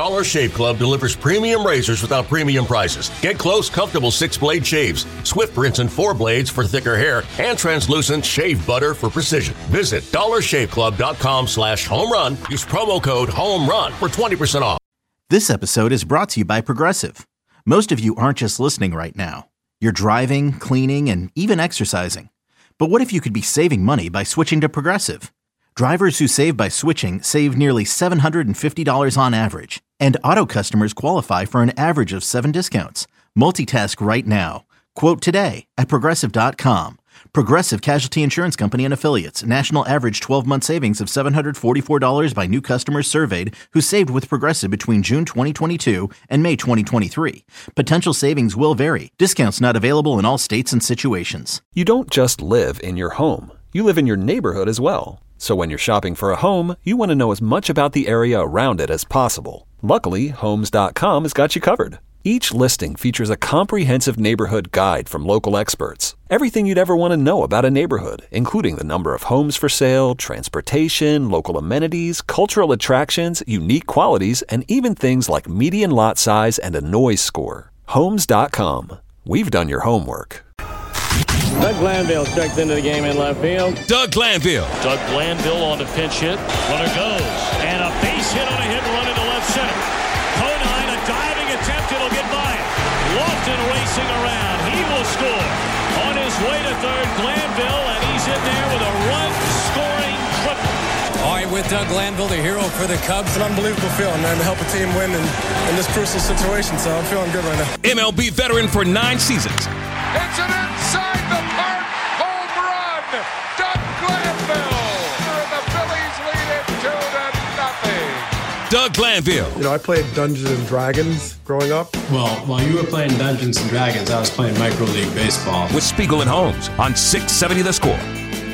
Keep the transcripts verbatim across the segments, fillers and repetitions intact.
Dollar Shave Club delivers premium razors without premium prices. Get close, comfortable six-blade shaves, Swift rinse and four blades for thicker hair, and translucent shave butter for precision. Visit dollar shave club dot com slash home run. Use promo code HOMERUN for twenty percent off. This episode is brought to you by Progressive. Most of you aren't just listening right now. You're driving, cleaning, and even exercising. But what if you could be saving money by switching to Progressive? Drivers who save by switching save nearly seven hundred fifty dollars on average. And auto customers qualify for an average of seven discounts. Multitask right now. Quote today at progressive dot com. Progressive Casualty Insurance Company and Affiliates. National average twelve-month savings of seven hundred forty-four dollars by new customers surveyed who saved with Progressive between June twenty twenty-two and May twenty twenty-three. Potential savings will vary. Discounts not available in all states and situations. You don't just live in your home. You live in your neighborhood as well. So when you're shopping for a home, you want to know as much about the area around it as possible. Luckily, Homes dot com has got you covered. Each listing features a comprehensive neighborhood guide from local experts. Everything you'd ever want to know about a neighborhood, including the number of homes for sale, transportation, local amenities, cultural attractions, unique qualities, and even things like median lot size and a noise score. Homes dot com. We've done your homework. Doug Glanville checked into the game in left field. Doug Glanville. Doug Glanville on the pinch hit. Runner goes. And a base hit on a hit and run into left center. Conine, a diving attempt. It'll get by it. Lofton racing around. He will score. On his way to third, Glanville, and he's in there with a run-scoring triple. All right, with Doug Glanville, the hero for the Cubs. It's an unbelievable feeling, man, to help a team win in, in this crucial situation. So I'm feeling good right now. M L B veteran for nine seasons. It's an inside the park home run. Doug Glanville. And the Phillies lead it two to nothing. Doug Glanville. You know, I played Dungeons and Dragons growing up. Well, while you were playing Dungeons and Dragons, I was playing Micro League Baseball. With Spiegel and Holmes on six seventy The Score.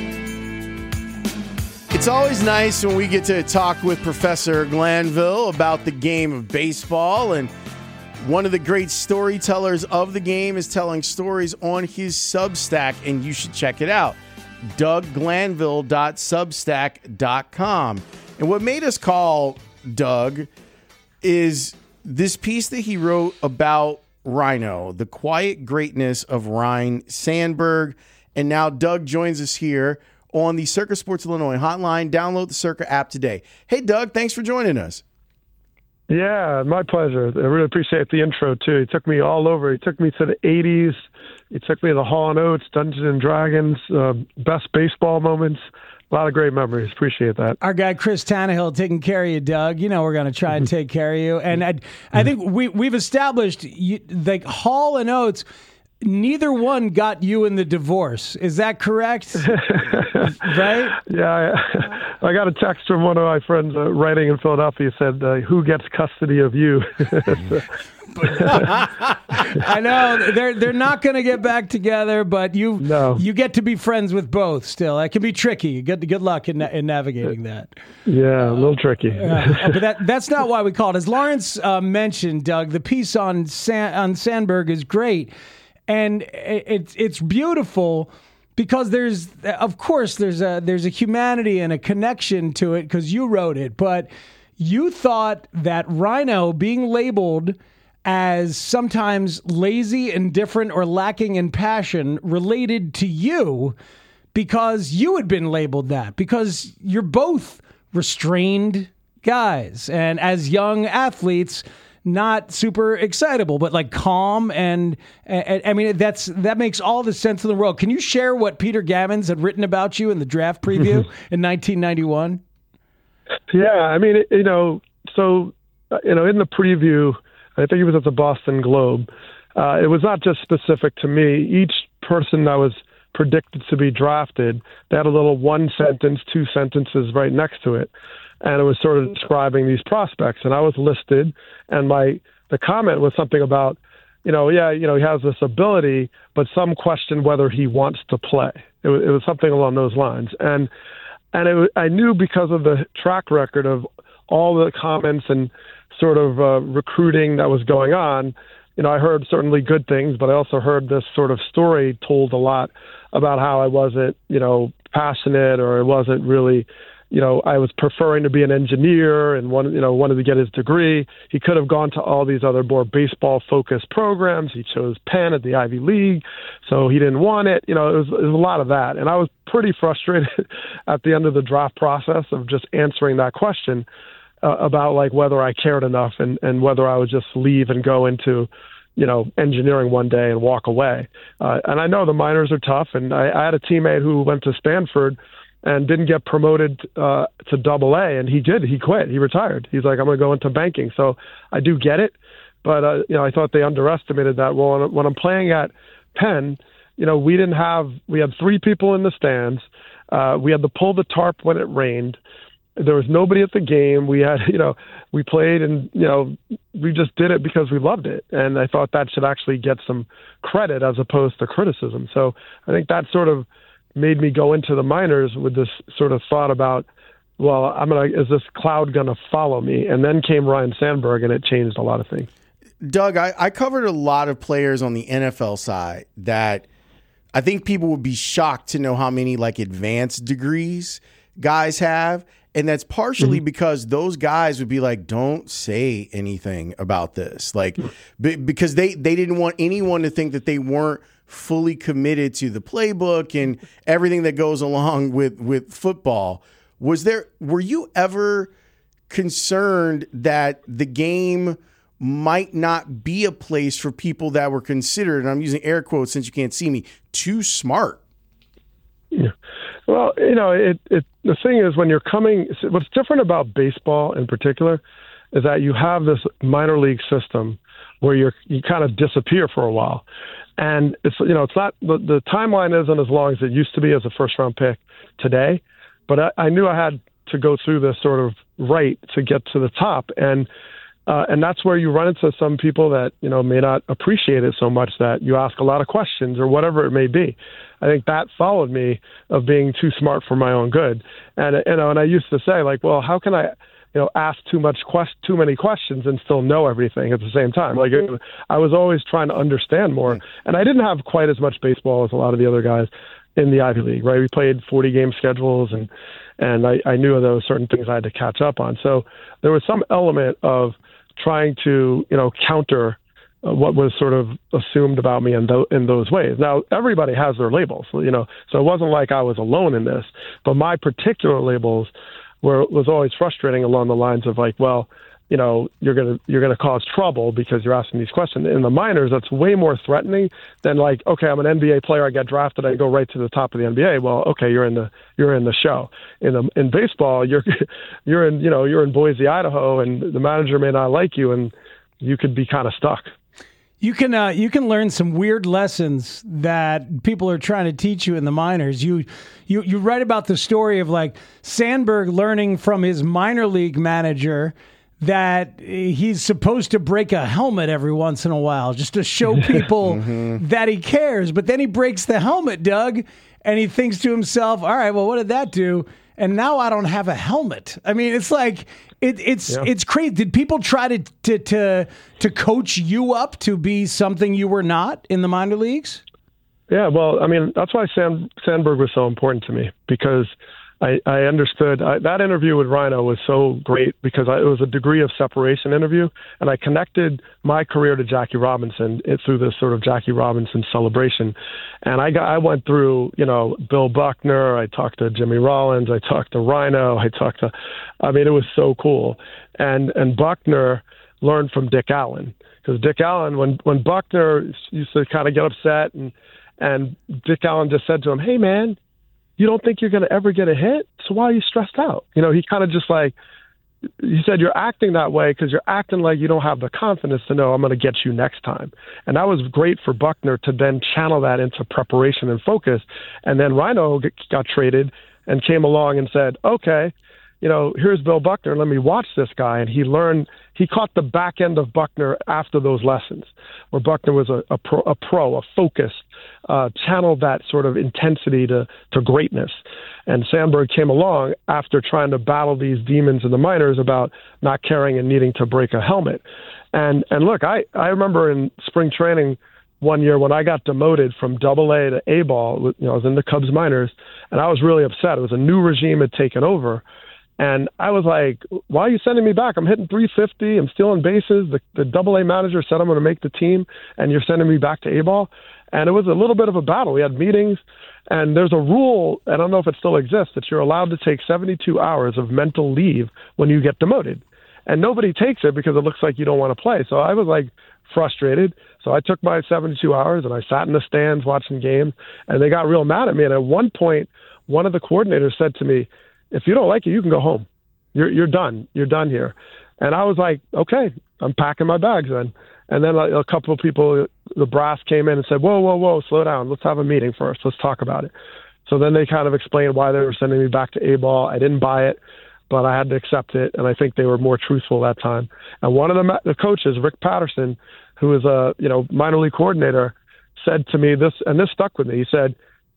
It's always nice when we get to talk with Professor Glanville about the game of baseball, and one of the great storytellers of the game is telling stories on his Substack, and you should check it out, doug glanville dot substack dot com. And what made us call Doug is this piece that he wrote about Rhino, the quiet greatness of Ryne Sandberg. And now Doug joins us here on the Circa Sports Illinois hotline. Download the Circa app today. Hey, Doug, thanks for joining us. Yeah, my pleasure. I really appreciate the intro, too. He took me all over. He took me to the eighties. He took me to the Hall and Oates, Dungeons and Dragons, uh, best baseball moments. A lot of great memories. Appreciate that. Our guy, Chris Tannehill, taking care of you, Doug. You know we're going to try and take care of you. And I, I think we, we've established, you, like, Hall and Oates, neither one got you in the divorce. Is that correct? Right? Yeah. I, I got a text from one of my friends uh, writing in Philadelphia. Said, uh, who gets custody of you? I know they're they're not going to get back together, but you no. you get to be friends with both still. It can be tricky. Good good luck in in navigating that. Yeah, a little tricky. Uh, but that that's not why we called. As Lawrence uh, mentioned, Doug, the piece on San, on Sandberg is great, and it, it's it's beautiful because there's of course there's a there's a humanity and a connection to it because you wrote it, but you thought that Rhino being labeled as sometimes lazy, indifferent, or lacking in passion related to you because you had been labeled that, because you're both restrained guys and as young athletes, not super excitable, but like calm. And, and I mean, that's that makes all the sense in the world. Can you share what Peter Gammons had written about you in the draft preview in nineteen ninety-one? Yeah, I mean, you know, so, you know, in the preview, I think it was at the Boston Globe. Uh, it was not just specific to me. Each person that was predicted to be drafted, they had a little one sentence, two sentences right next to it. And it was sort of describing these prospects. And I was listed, and my the comment was something about, you know, yeah, you know, he has this ability, but some question whether he wants to play. It was, it was something along those lines. And and it, I knew because of the track record of all the comments and sort of uh, recruiting that was going on, you know, I heard certainly good things, but I also heard this sort of story told a lot about how I wasn't, you know, passionate or I wasn't really, you know, I was preferring to be an engineer and wanted, you know, wanted to get his degree. He could have gone to all these other more baseball-focused programs. He chose Penn at the Ivy League, so he didn't want it. You know, it was, it was a lot of that. And I was pretty frustrated at the end of the draft process of just answering that question uh, about, like, whether I cared enough and, and whether I would just leave and go into, you know, engineering one day and walk away. Uh, and I know the minors are tough, and I, I had a teammate who went to Stanford and didn't get promoted uh, to double A, and he did. He quit. He retired. He's like, I'm going to go into banking. So I do get it, but uh, you know, I thought they underestimated that. Well, when I'm playing at Penn, you know, we didn't have. We had three people in the stands. Uh, we had to pull the tarp when it rained. There was nobody at the game. We had, you know, we played, and you know, we just did it because we loved it. And I thought that should actually get some credit as opposed to criticism. So I think that sort of made me go into the minors with this sort of thought about, well, I'm gonna, is this cloud going to follow me? And then came Ryne Sandberg, and it changed a lot of things. Doug, I, I covered a lot of players on the N F L side that I think people would be shocked to know how many like advanced degrees guys have. And that's partially mm-hmm. because those guys would be like, don't say anything about this. Like, b- because they, they didn't want anyone to think that they weren't fully committed to the playbook and everything that goes along with, with football. Was there, were you ever concerned that the game might not be a place for people that were considered, and I'm using air quotes since you can't see me, too smart? Yeah. Well, you know, it, it, the thing is when you're coming, what's different about baseball in particular is that you have this minor league system where you're, you kind of disappear for a while. And it's, you know, it's not, the, the timeline isn't as long as it used to be as a first round pick today, but I, I knew I had to go through this sort of right to get to the top. And, Uh, and that's where you run into some people that, you know, may not appreciate it so much that you ask a lot of questions or whatever it may be. I think that followed me of being too smart for my own good. And, you know, and I used to say, like, well, how can I, you know, ask too much quest- too many questions and still know everything at the same time? Like, it, I was always trying to understand more. And I didn't have quite as much baseball as a lot of the other guys in the Ivy League, right? We played forty game schedules, and, and I, I knew there were certain things I had to catch up on. So there was some element of trying to, you know, counter uh, what was sort of assumed about me in, th- in those ways. Now, everybody has their labels, you know, so it wasn't like I was alone in this, but my particular labels were, was always frustrating along the lines of like, well, you know, you're going to, you're going to cause trouble because you're asking these questions. In the minors, that's way more threatening than like, okay, I'm an N B A player. I get drafted. I go right to the top of the N B A. Well, okay, you're in the, you're in the show. In the, in baseball, you're, you're in, you know, you're in Boise, Idaho, and the manager may not like you, and you could be kind of stuck. You can uh, you can learn some weird lessons that people are trying to teach you in the minors. You you you write about the story of like Sandberg learning from his minor league manager that he's supposed to break a helmet every once in a while just to show people mm-hmm. that he cares. But then he breaks the helmet, Doug, and he thinks to himself, all right, well, what did that do? And now I don't have a helmet. I mean, it's like, it, it's yeah. it's crazy. Did people try to, to, to, to coach you up to be something you were not in the minor leagues? Yeah, well, I mean, that's why Sand, Sandberg was so important to me, because I, I understood I, that interview with Rhino was so great because I, it was a degree of separation interview, and I connected my career to Jackie Robinson it, through this sort of Jackie Robinson celebration. And I got, I went through, you know, Bill Buckner, I talked to Jimmy Rollins, I talked to Rhino, I talked to, I mean, it was so cool. And, and Buckner learned from Dick Allen, because Dick Allen, when, when Buckner used to kind of get upset, and, and Dick Allen just said to him, hey man, you don't think you're going to ever get a hit? So why are you stressed out? You know, he kind of just like, he said, you're acting that way because you're acting like you don't have the confidence to know I'm going to get you next time. And that was great for Buckner to then channel that into preparation and focus. And then Rhino got traded and came along and said, okay, you know, here's Bill Buckner. Let me watch this guy. And he learned, he caught the back end of Buckner after those lessons, where Buckner was a, a, pro, a pro, a focus, uh, channeled that sort of intensity to, to greatness. And Sandberg came along after trying to battle these demons in the minors about not caring and needing to break a helmet. And, and look, I, I remember in spring training one year when I got demoted from double A to A ball, you know, I was in the Cubs minors, and I was really upset. It was a new regime had taken over. And I was like, why are you sending me back? I'm hitting three fifty. I'm stealing bases. The, the double A manager said I'm going to make the team, and you're sending me back to A-ball. And it was a little bit of a battle. We had meetings, and there's a rule, I don't know if it still exists, that you're allowed to take seventy-two hours of mental leave when you get demoted. And nobody takes it because it looks like you don't want to play. So I was like frustrated. So I took my seventy-two hours, and I sat in the stands watching games, and they got real mad at me. And at one point, one of the coordinators said to me, if you don't like it, you can go home. You're you're done. You're done here. And I was like, okay, I'm packing my bags then. And then a couple of people, the brass came in and said, whoa, whoa, whoa, slow down. Let's have a meeting first. Let's talk about it. So then they kind of explained why they were sending me back to A-ball. I didn't buy it, but I had to accept it. And I think they were more truthful that time. And one of the, the coaches, Rick Patterson, who is a you know minor league coordinator, said to me this, and this stuck with me. He said,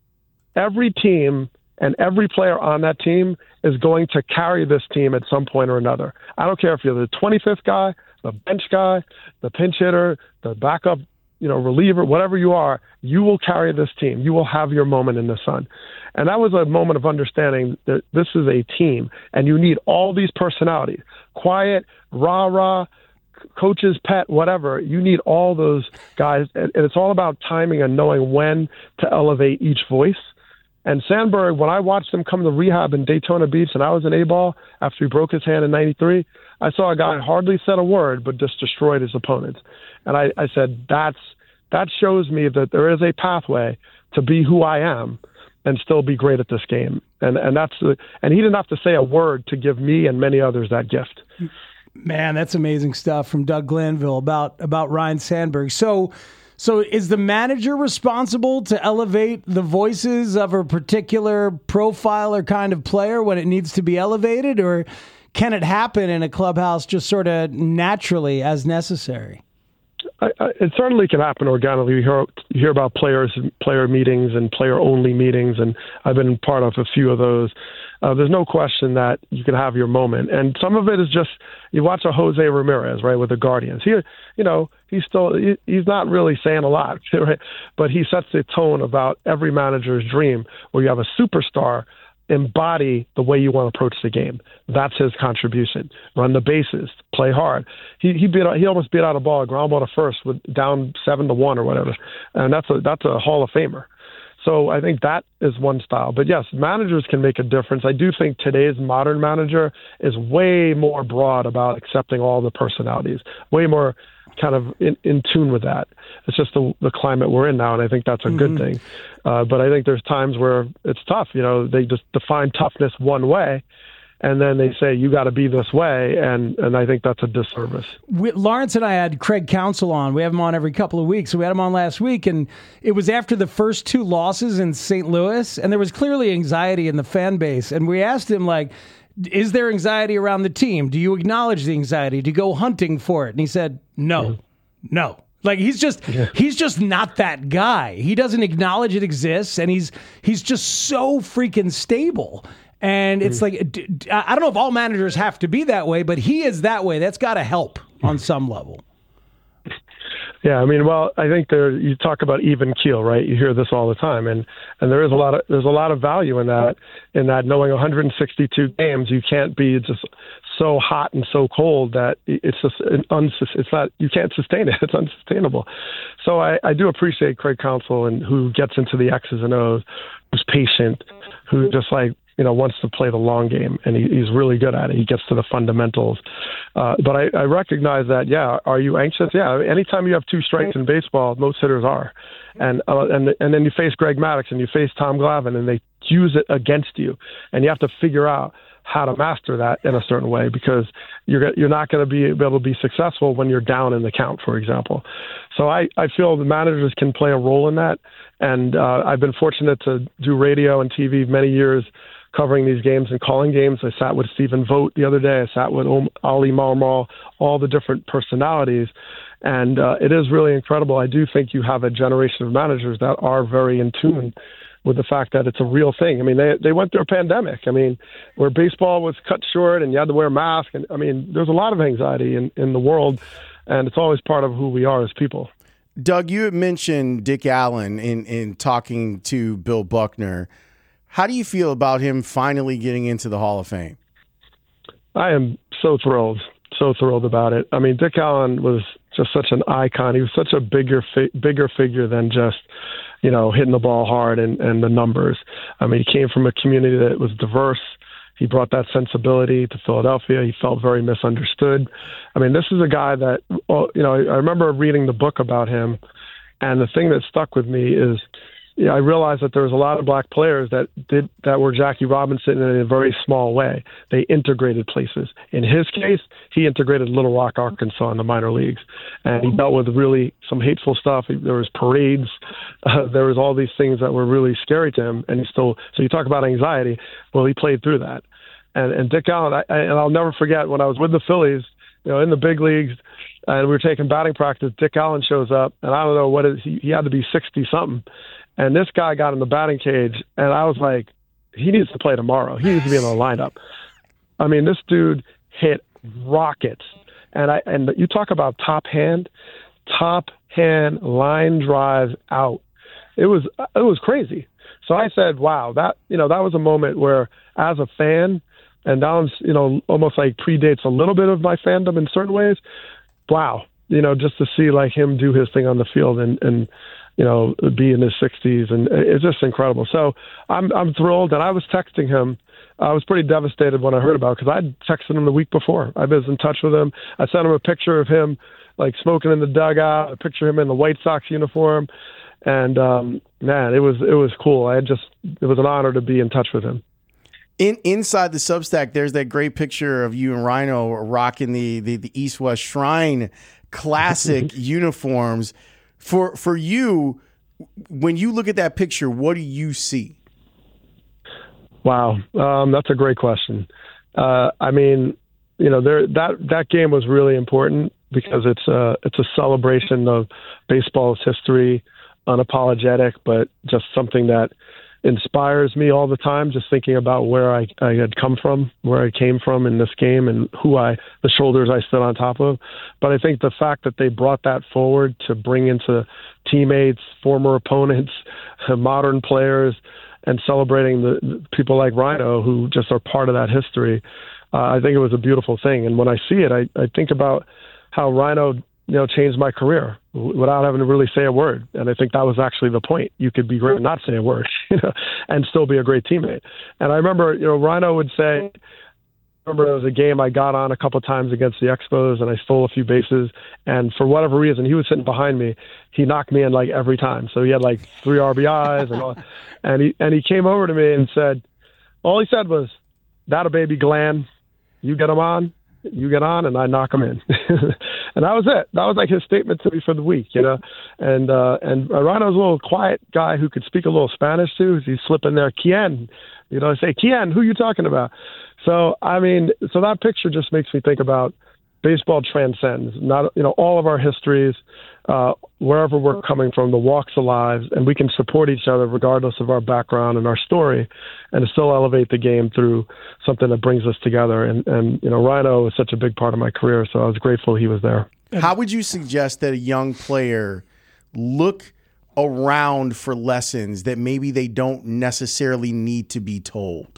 every team and every player on that team is going to carry this team at some point or another. I don't care if you're the twenty-fifth guy, the bench guy, the pinch hitter, the backup, you know, reliever, whatever you are, you will carry this team. You will have your moment in the sun. And that was a moment of understanding that this is a team, and you need all these personalities. Quiet, rah-rah, coach's pet, whatever. You need all those guys, and it's all about timing and knowing when to elevate each voice. And Sandberg, when I watched him come to rehab in Daytona Beach, and I was in A-ball after he broke his hand in ninety-three, I saw a guy hardly said a word, but just destroyed his opponents. And I, I said, that's that shows me that there is a pathway to be who I am and still be great at this game. And and that's the, and he didn't have to say a word to give me and many others that gift. Man, that's amazing stuff from Doug Glanville about about Ryne Sandberg. So. So is the manager responsible to elevate the voices of a particular profile or kind of player when it needs to be elevated, or can it happen in a clubhouse just sort of naturally as necessary? I, I, it certainly can happen organically. You hear, you hear about players, player meetings and player-only meetings, and I've been part of a few of those. Uh, there's no question that you can have your moment. And some of it is just, you watch a Jose Ramirez, right, with the Guardians. He, you know, he's still, he, he's not really saying a lot, right? But he sets the tone about every manager's dream, where you have a superstar embody the way you want to approach the game. That's his contribution. Run the bases, play hard. He he beat he almost beat out a ball, a ground ball to first, with down seven to one or whatever, and that's a that's a Hall of Famer. So I think that is one style. But yes, managers can make a difference. I do think today's modern manager is way more broad about accepting all the personalities, way more kind of in, in tune with that. It's just the, the climate we're in now, and I think that's a mm-hmm. good thing. Uh, but I think there's times where it's tough. You know, they just define toughness one way, and then they say, you got to be this way, and, and I think that's a disservice. We, Lawrence and I had Craig Counsell on. We have him on every couple of weeks. So we had him on last week, and it was after the first two losses in Saint Louis, and there was clearly anxiety in the fan base. And we asked him, like, is there anxiety around the team? Do you acknowledge the anxiety? Do you go hunting for it? And he said, no, yeah. no. Like, he's just yeah. he's just not that guy. He doesn't acknowledge it exists, and he's he's just so freaking stable. And it's like, I don't know if all managers have to be that way, but he is that way. That's got to help on some level. Yeah, I mean, well, I think there. You talk about even keel, right? You hear this all the time, and, and there is a lot of there's a lot of value in that. In that, knowing one hundred sixty-two games, you can't be just so hot and so cold that it's just an unsus- It's not you can't sustain it. It's unsustainable. So I, I do appreciate Craig Counsell, and who gets into the X's and O's, who's patient, who just like. You know, wants to play the long game, and he, he's really good at it. He gets to the fundamentals. Uh, but I, I recognize that, yeah, are you anxious? Yeah, anytime you have two strikes in baseball, most hitters are. And uh, and and then you face Greg Maddux and you face Tom Glavine, and they use it against you. And you have to figure out how to master that in a certain way, because you're you're not going to be able to be successful when you're down in the count, for example. So I, I feel the managers can play a role in that. And uh, I've been fortunate to do radio and T V many years covering these games and calling games. I sat with Stephen Vogt the other day. I sat with Ali Marmol, all the different personalities. And uh, it is really incredible. I do think you have a generation of managers that are very in tune with the fact that it's a real thing. I mean, they they went through a pandemic. I mean, where baseball was cut short and you had to wear a mask. And I mean, there's a lot of anxiety in, in the world, and it's always part of who we are as people. Doug, you had mentioned Dick Allen in, in talking to Bill Buckner. How do you feel about him finally getting into the Hall of Fame? I am so thrilled, so thrilled about it. I mean, Dick Allen was just such an icon. He was such a bigger, fi- bigger figure than just, you know, hitting the ball hard and, and the numbers. I mean, he came from a community that was diverse. He brought that sensibility to Philadelphia. He felt very misunderstood. I mean, this is a guy that, well, you know, I remember reading the book about him, and the thing that stuck with me is, you know, I realized that there was a lot of black players that did that were Jackie Robinson in a very small way. They integrated places. In his case, he integrated Little Rock, Arkansas in the minor leagues, and he dealt with really some hateful stuff. There was parades. Uh, there was all these things that were really scary to him, and he still. So you talk about anxiety. Well, he played through that. And, and Dick Allen, I, I, and I'll never forget when I was with the Phillies, you know, in the big leagues, and we were taking batting practice. Dick Allen shows up, and I don't know what it is. He, he had to be sixty something. And this guy got in the batting cage, and I was like, he needs to play tomorrow. He needs to be in the lineup. I mean, this dude hit rockets. And I and you talk about top hand, top hand line drive out. It was it was crazy. So I said, wow, that you know that was a moment where, as a fan, and that was you know almost like predates a little bit of my fandom in certain ways. Wow, you know, just to see like him do his thing on the field and and. you know, be in his sixties, and it's just incredible. So I'm I'm thrilled, and I was texting him. I was pretty devastated when I heard about it because I'd texted him the week before. I was in touch with him. I sent him a picture of him, like, smoking in the dugout, a picture of him in the White Sox uniform, and, um, man, it was it was cool. I had just it was an honor to be in touch with him. In inside the Substack, there's that great picture of you and Rhino rocking the, the, the East-West Shrine classic uniforms. For for you, when you look at that picture, what do you see? Wow, um, that's a great question. Uh, I mean, you know, there that that game was really important because it's a it's a celebration of baseball's history, unapologetic, but just something that inspires me all the time, just thinking about where I, I had come from, where I came from in this game, and who I, the shoulders I stood on top of. But I think the fact that they brought that forward to bring into teammates, former opponents, modern players, and celebrating the, the people like Rhino who just are part of that history, uh, I think it was a beautiful thing. And when I see it, I, I think about how Rhino, you know, changed my career without having to really say a word. And I think that was actually the point. You could be great and not say a word, you know, and still be a great teammate. And I remember, you know, Rhino would say, I remember there was a game I got on a couple of times against the Expos and I stole a few bases. And for whatever reason, he was sitting behind me. He knocked me in like every time. So he had like three R B Is and all. And he, and he came over to me and said, all he said was, "That a baby Glenn, you get him on. You get on and I knock him in." And that was it. That was like his statement to me for the week, you know. And uh, and Rhino's a little quiet guy who could speak a little Spanish too. He'd slip in there, "Quien?" You know, I say, "Quien? Who you talking about?" So, I mean, so that picture just makes me think about baseball transcends, not, you know, all of our histories, uh, wherever we're coming from, the walks of lives, and we can support each other regardless of our background and our story, and still elevate the game through something that brings us together. And, and you know, Rhino was such a big part of my career, so I was grateful he was there. How would you suggest that a young player look around for lessons that maybe they don't necessarily need to be told?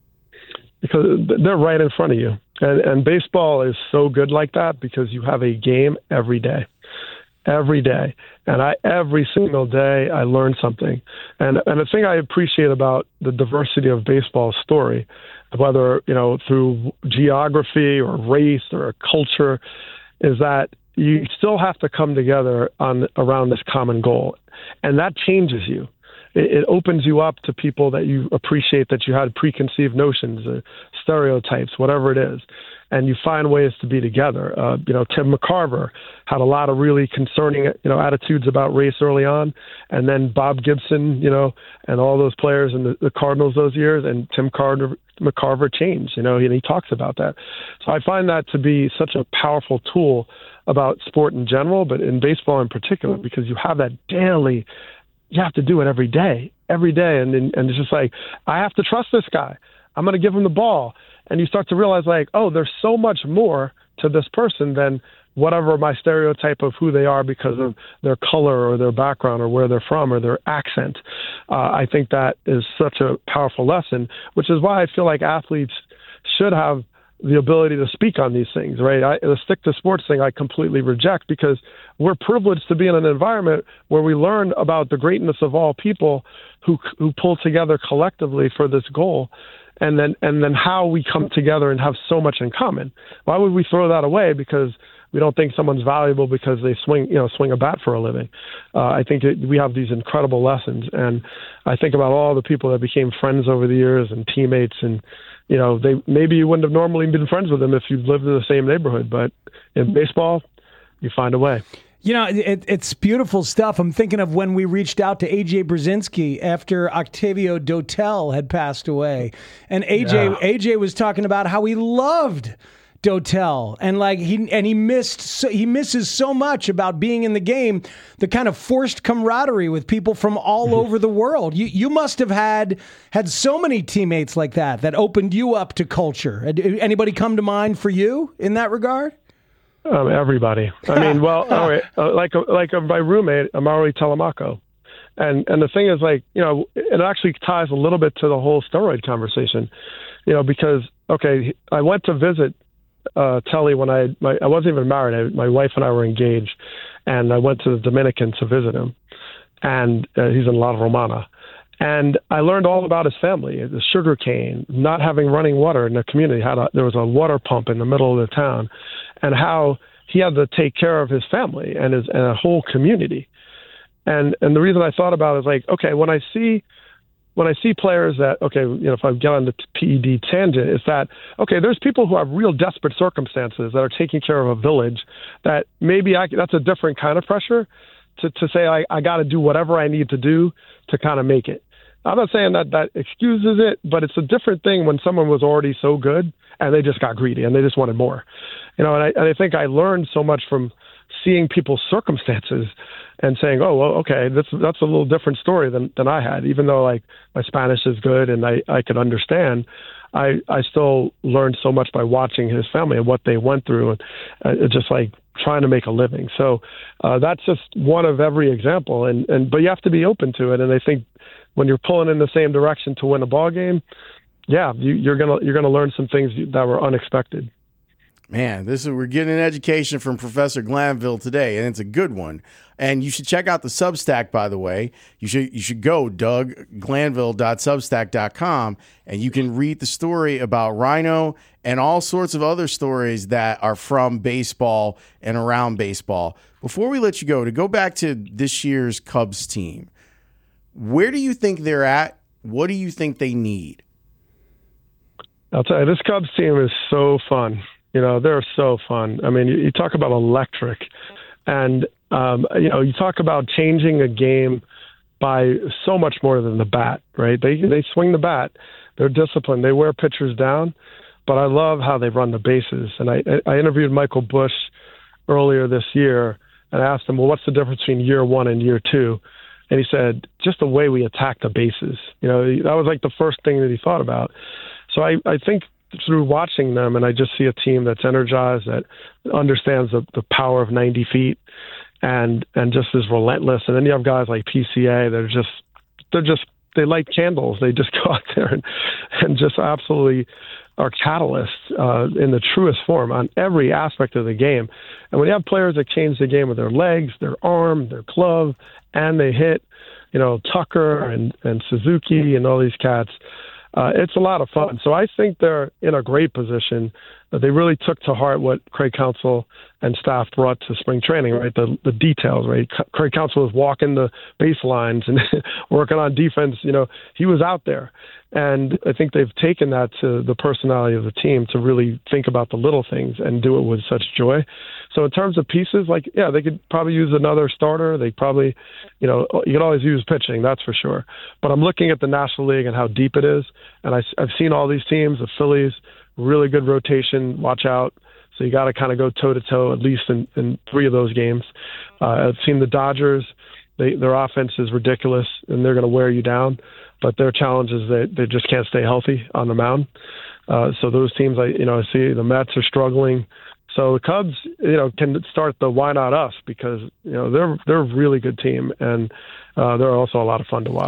Because they're right in front of you. And, and baseball is so good like that because you have a game every day, every day. And I, every single day I learn something. And, and the thing I appreciate about the diversity of baseball's story, whether, you know, through geography or race or culture, is that you still have to come together on around this common goal. And that changes you. It opens you up to people that you appreciate, that you had preconceived notions, uh, stereotypes, whatever it is, and you find ways to be together. Uh, you know, Tim McCarver had a lot of really concerning, you know, attitudes about race early on, and then Bob Gibson, you know, and all those players in the, the Cardinals those years, and Tim Carter, McCarver changed, you know, and he talks about that. So I find that to be such a powerful tool about sport in general, but in baseball in particular, because you have that daily. You have to do it every day, every day. And, and and it's just like, I have to trust this guy. I'm going to give him the ball. And you start to realize, like, oh, there's so much more to this person than whatever my stereotype of who they are because of their color or their background or where they're from or their accent. Uh, I think that is such a powerful lesson, which is why I feel like athletes should have the ability to speak on these things, right? I, the stick to sports thing I completely reject, because we're privileged to be in an environment where we learn about the greatness of all people who who pull together collectively for this goal, and then and then how we come together and have so much in common. Why would we throw that away because we don't think someone's valuable because they swing, you know, swing a bat for a living? Uh, I think it, we have these incredible lessons, and I think about all the people that became friends over the years and teammates, and you know, they maybe you wouldn't have normally been friends with them if you lived in the same neighborhood, but in baseball, you find a way. You know, it, it's beautiful stuff. I'm thinking of when we reached out to A J Brzezinski after Octavio Dotel had passed away, and A J yeah. A J was talking about how he loved Dotel, and like he and he missed so, he misses so much about being in the game, the kind of forced camaraderie with people from all over the world. You you must have had had so many teammates like that that opened you up to culture. Anybody come to mind for you in that regard? Um, everybody. I mean, well, all right, uh, like like uh, my roommate Amaury Telemaco, and and the thing is, like, you know, it actually ties a little bit to the whole steroid conversation, you know, because okay, I went to visit Uh, Telly when I my, I wasn't even married. I, my wife and I were engaged, and I went to the Dominican to visit him, and uh, he's in La Romana, and I learned all about his family, the sugar cane, not having running water in the community. Had a, there was a water pump in the middle of the town, and how he had to take care of his family and his and a whole community, and and the reason I thought about it is like, okay, when I see. When I see players that, okay, you know, if I get on the P E D tangent, is that, okay, there's people who have real desperate circumstances that are taking care of a village that maybe I, that's a different kind of pressure to, to say I, I got to do whatever I need to do to kind of make it. I'm not saying that that excuses it, but it's a different thing when someone was already so good and they just got greedy and they just wanted more. You know, and I, and I think I learned so much from seeing people's circumstances and saying, oh, well, okay, that's that's a little different story than, than I had. Even though like my Spanish is good and I, I could understand, I I still learned so much by watching his family and what they went through, and uh, just like trying to make a living. So uh, that's just one of every example. And, and but you have to be open to it. And I think when you're pulling in the same direction to win a ball game, yeah, you, you're gonna you're gonna learn some things that were unexpected. Man, this is we're getting an education from Professor Glanville today, and it's a good one. And you should check out the Substack, by the way. You should you should go doug glanville dot substack dot com, and you can read the story about Rhino and all sorts of other stories that are from baseball and around baseball. Before we let you go, to go back to this year's Cubs team, where do you think they're at? What do you think they need? I'll tell you, this Cubs team is so fun. You know, they're so fun. I mean, you, you talk about electric, and, um, you know, you talk about changing a game by so much more than the bat, right? They they swing the bat. They're disciplined. They wear pitchers down, but I love how they run the bases. And I, I interviewed Michael Busch earlier this year and asked him, well, what's the difference between year one and year two? And he said, just the way we attack the bases. You know, that was like the first thing that he thought about. So I, I think through watching them, and I just see a team that's energized, that understands the, the power of ninety feet, and and just is relentless. And then you have guys like P C A that are just they're just they light candles. They just go out there and and just absolutely are catalysts uh, in the truest form on every aspect of the game. And when you have players that change the game with their legs, their arm, their glove, and they hit, you know, Tucker and and Suzuki and all these cats. Uh, it's a lot of fun. So I think they're in a great position. Uh, they really took to heart what Craig Counsell and staff brought to spring training, right? The the details, right? C- Craig Counsell was walking the baselines and working on defense. You know, he was out there. And I think they've taken that to the personality of the team to really think about the little things and do it with such joy. So in terms of pieces, like, yeah, they could probably use another starter. They probably, you know, you can always use pitching, that's for sure. But I'm looking at the National League and how deep it is. And I, I've seen all these teams, the Phillies, really good rotation, watch out. So you got to kind of go toe-to-toe at least in, in three of those games. Uh, I've seen the Dodgers. They, their offense is ridiculous, and they're going to wear you down. But their challenge is that they just can't stay healthy on the mound. Uh, so those teams, I you know, I see the Mets are struggling. So the Cubs, you know, can start the why not us, because you know they're they're a really good team, and uh, they're also a lot of fun to watch.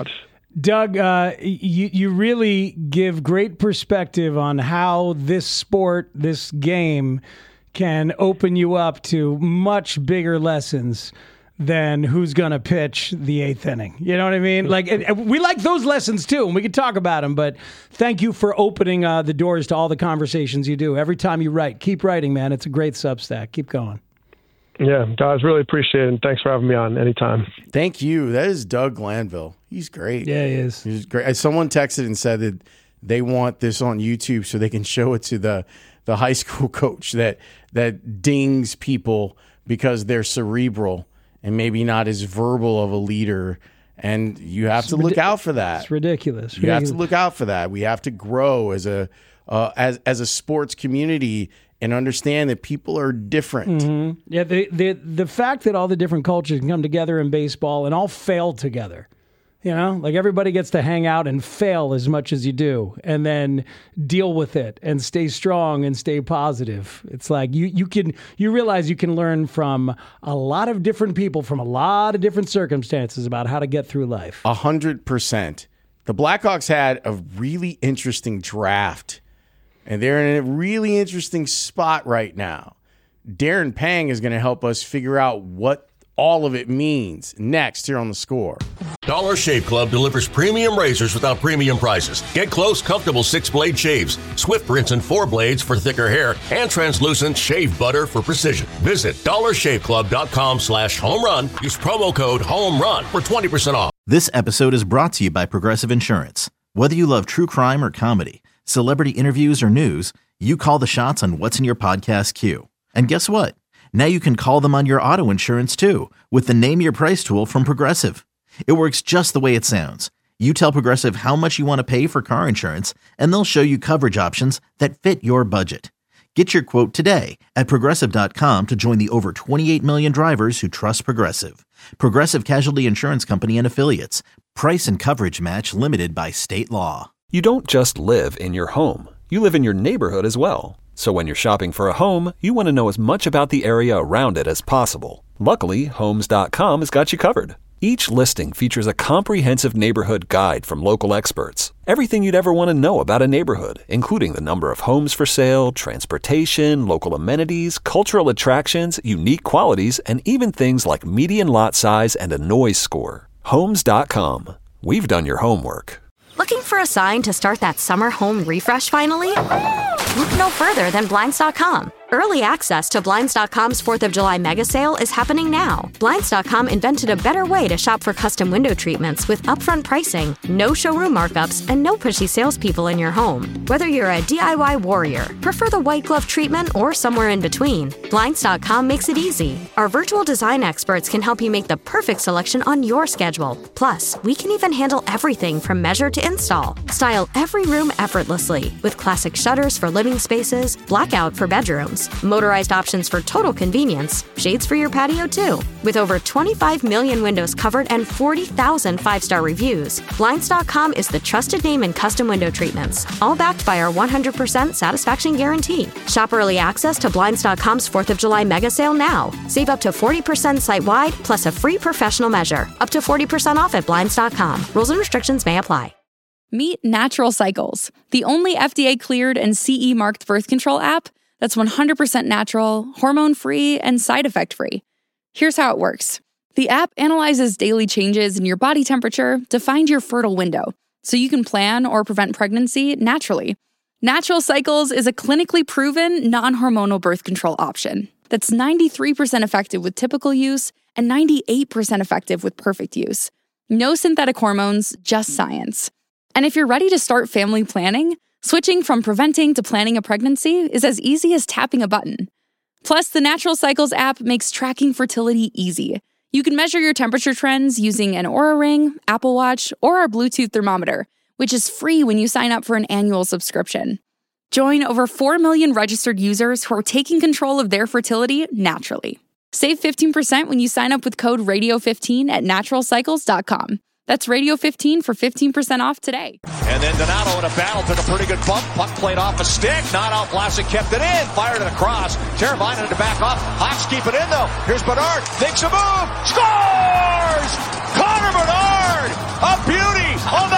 Doug, uh, you, you really give great perspective on how this sport, this game, can open you up to much bigger lessons than who's going to pitch the eighth inning. You know what I mean? Like, it, we like those lessons too, and we can talk about them, but thank you for opening uh, the doors to all the conversations you do. Every time you write, keep writing, man. It's a great Substack. Keep going. Yeah, guys, really appreciate it, and thanks for having me on anytime. Thank you. That is Doug Glanville. He's great. Yeah, he is. He's great. Someone texted and said that they want this on YouTube so they can show it to the, the high school coach that that dings people because they're cerebral and maybe not as verbal of a leader. And you have It's to look ridic- out for that. It's ridiculous. You have ridiculous. to look out for that. We have to grow as a uh, as as a sports community and understand that people are different. Mm-hmm. Yeah, the, the the fact that all the different cultures can come together in baseball and all fail together. You know, like everybody gets to hang out and fail as much as you do and then deal with it and stay strong and stay positive. It's like you, you can, you realize you can learn from a lot of different people from a lot of different circumstances about how to get through life. A hundred percent. The Blackhawks had a really interesting draft and they're in a really interesting spot right now. Darren Pang is going to help us figure out what all of it means next here on The Score. Dollar Shave Club delivers premium razors without premium prices. Get close, comfortable six-blade shaves, Swift rinse and four blades for thicker hair, and translucent shave butter for precision. Visit dollar shave club dot com slash home run. Use promo code HOMERUN for twenty percent off. This episode is brought to you by Progressive Insurance. Whether you love true crime or comedy, celebrity interviews or news, you call the shots on what's in your podcast queue. And guess what? Now you can call them on your auto insurance too with the Name Your Price tool from Progressive. It works just the way it sounds. You tell Progressive how much you want to pay for car insurance, and they'll show you coverage options that fit your budget. Get your quote today at Progressive dot com to join the over twenty-eight million drivers who trust Progressive. Progressive Casualty Insurance Company and Affiliates. Price and coverage match limited by state law. You don't just live in your home. You live in your neighborhood as well. So when you're shopping for a home, you want to know as much about the area around it as possible. Luckily, Homes dot com has got you covered. Each listing features a comprehensive neighborhood guide from local experts. Everything you'd ever want to know about a neighborhood, including the number of homes for sale, transportation, local amenities, cultural attractions, unique qualities, and even things like median lot size and a noise score. Homes dot com. We've done your homework. Looking for a sign to start that summer home refresh finally? Look no further than Blinds dot com. Early access to Blinds dot com's fourth of July mega sale is happening now. Blinds dot com invented a better way to shop for custom window treatments with upfront pricing, no showroom markups, and no pushy salespeople in your home. Whether you're a D I Y warrior, prefer the white glove treatment, or somewhere in between, Blinds dot com makes it easy. Our virtual design experts can help you make the perfect selection on your schedule. Plus, we can even handle everything from measure to install. Style every room effortlessly with classic shutters for living spaces, blackout for bedrooms, motorized options for total convenience, shades for your patio too. With over twenty-five million windows covered and forty thousand five-star reviews, Blinds dot com is the trusted name in custom window treatments, all backed by our one hundred percent satisfaction guarantee. Shop early access to Blinds dot com's fourth of July mega sale now. Save up to forty percent site-wide, plus a free professional measure. Up to forty percent off at Blinds dot com. Rules and restrictions may apply. Meet Natural Cycles, the only F D A-cleared and C E-marked birth control app that's one hundred percent natural, hormone-free, and side effect-free. Here's how it works. The app analyzes daily changes in your body temperature to find your fertile window, so you can plan or prevent pregnancy naturally. Natural Cycles is a clinically proven, non-hormonal birth control option that's ninety-three percent effective with typical use and ninety-eight percent effective with perfect use. No synthetic hormones, just science. And if you're ready to start family planning, switching from preventing to planning a pregnancy is as easy as tapping a button. Plus, the Natural Cycles app makes tracking fertility easy. You can measure your temperature trends using an Oura Ring, Apple Watch, or our Bluetooth thermometer, which is free when you sign up for an annual subscription. Join over four million registered users who are taking control of their fertility naturally. Save fifteen percent when you sign up with code radio fifteen at natural cycles dot com. That's radio fifteen for fifteen percent off today. And then Donato in a battle took a pretty good bump. Puck played off a stick. Not out. Vlasic kept it in. Fired it across. Teravainen to back off. Hawks keep it in though. Here's Bernard. Makes a move. Scores! Connor Bernard! A beauty! A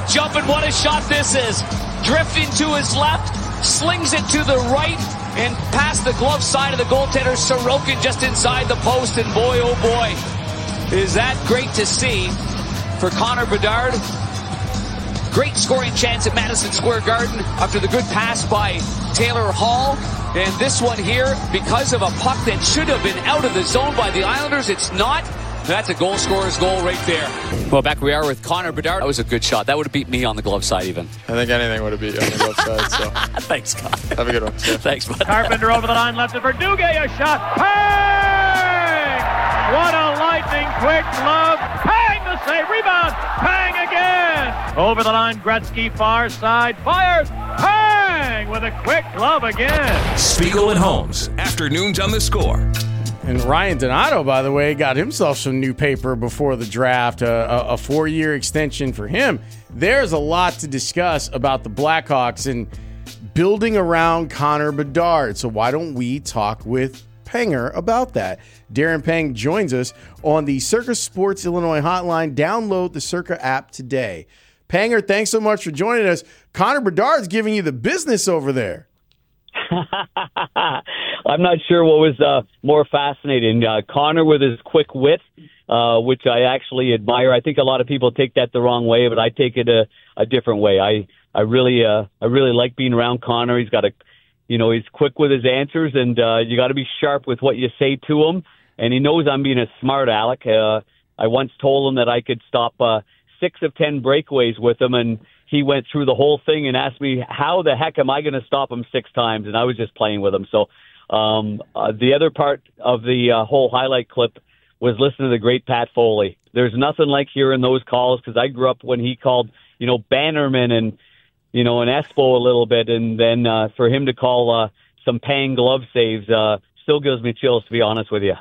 jumping. What a shot this is. Drifting to his left, slings it to the right, and past the glove side of the goaltender. Sorokin just inside the post, and boy, oh boy, is that great to see for Connor Bedard. Great scoring chance at Madison Square Garden after the good pass by Taylor Hall. And this one here, because of a puck that should have been out of the zone by the Islanders, it's not. That's a goal scorer's goal right there. Well, back we are with Connor Bedard. That was a good shot. That would have beat me on the glove side even. I think anything would have beat you on the glove side. So thanks, Connor. Have a good one. Yeah. Thanks, bud. Carpenter over the line, left it for Duguay. A shot. Pang! What a lightning quick glove. Pang the save. Rebound. Pang again. Over the line, Gretzky far side. Fires. Pang with a quick glove again. Spiegel and Holmes. Afternoons on The Score. And Ryan Donato, by the way, got himself some new paper before the draft, a, a four-year extension for him. There's a lot to discuss about the Blackhawks and building around Connor Bedard. So why don't we talk with Panger about that? Darren Pang joins us on the Circa Sports Illinois hotline. Download the Circa app today. Panger, thanks so much for joining us. Connor Bedard's giving you the business over there. I'm not sure what was uh, more fascinating. Uh, Connor with his quick wit, uh, which I actually admire. I think a lot of people take that the wrong way, but I take it a, a different way. I I really uh, I really like being around Connor. He's got a, you know, he's quick with his answers, and uh, you got to be sharp with what you say to him. And he knows I'm being a smart aleck. Uh, I once told him that I could stop uh, six of ten breakaways with him, and he went through the whole thing and asked me, how the heck am I going to stop him six times? And I was just playing with him. So um, uh, the other part of the uh, whole highlight clip was listening to the great Pat Foley. There's nothing like hearing those calls, because I grew up when he called, you know, Bannerman and, you know, an Espo a little bit. And then uh, for him to call uh, some Pang glove saves uh, still gives me chills, to be honest with you.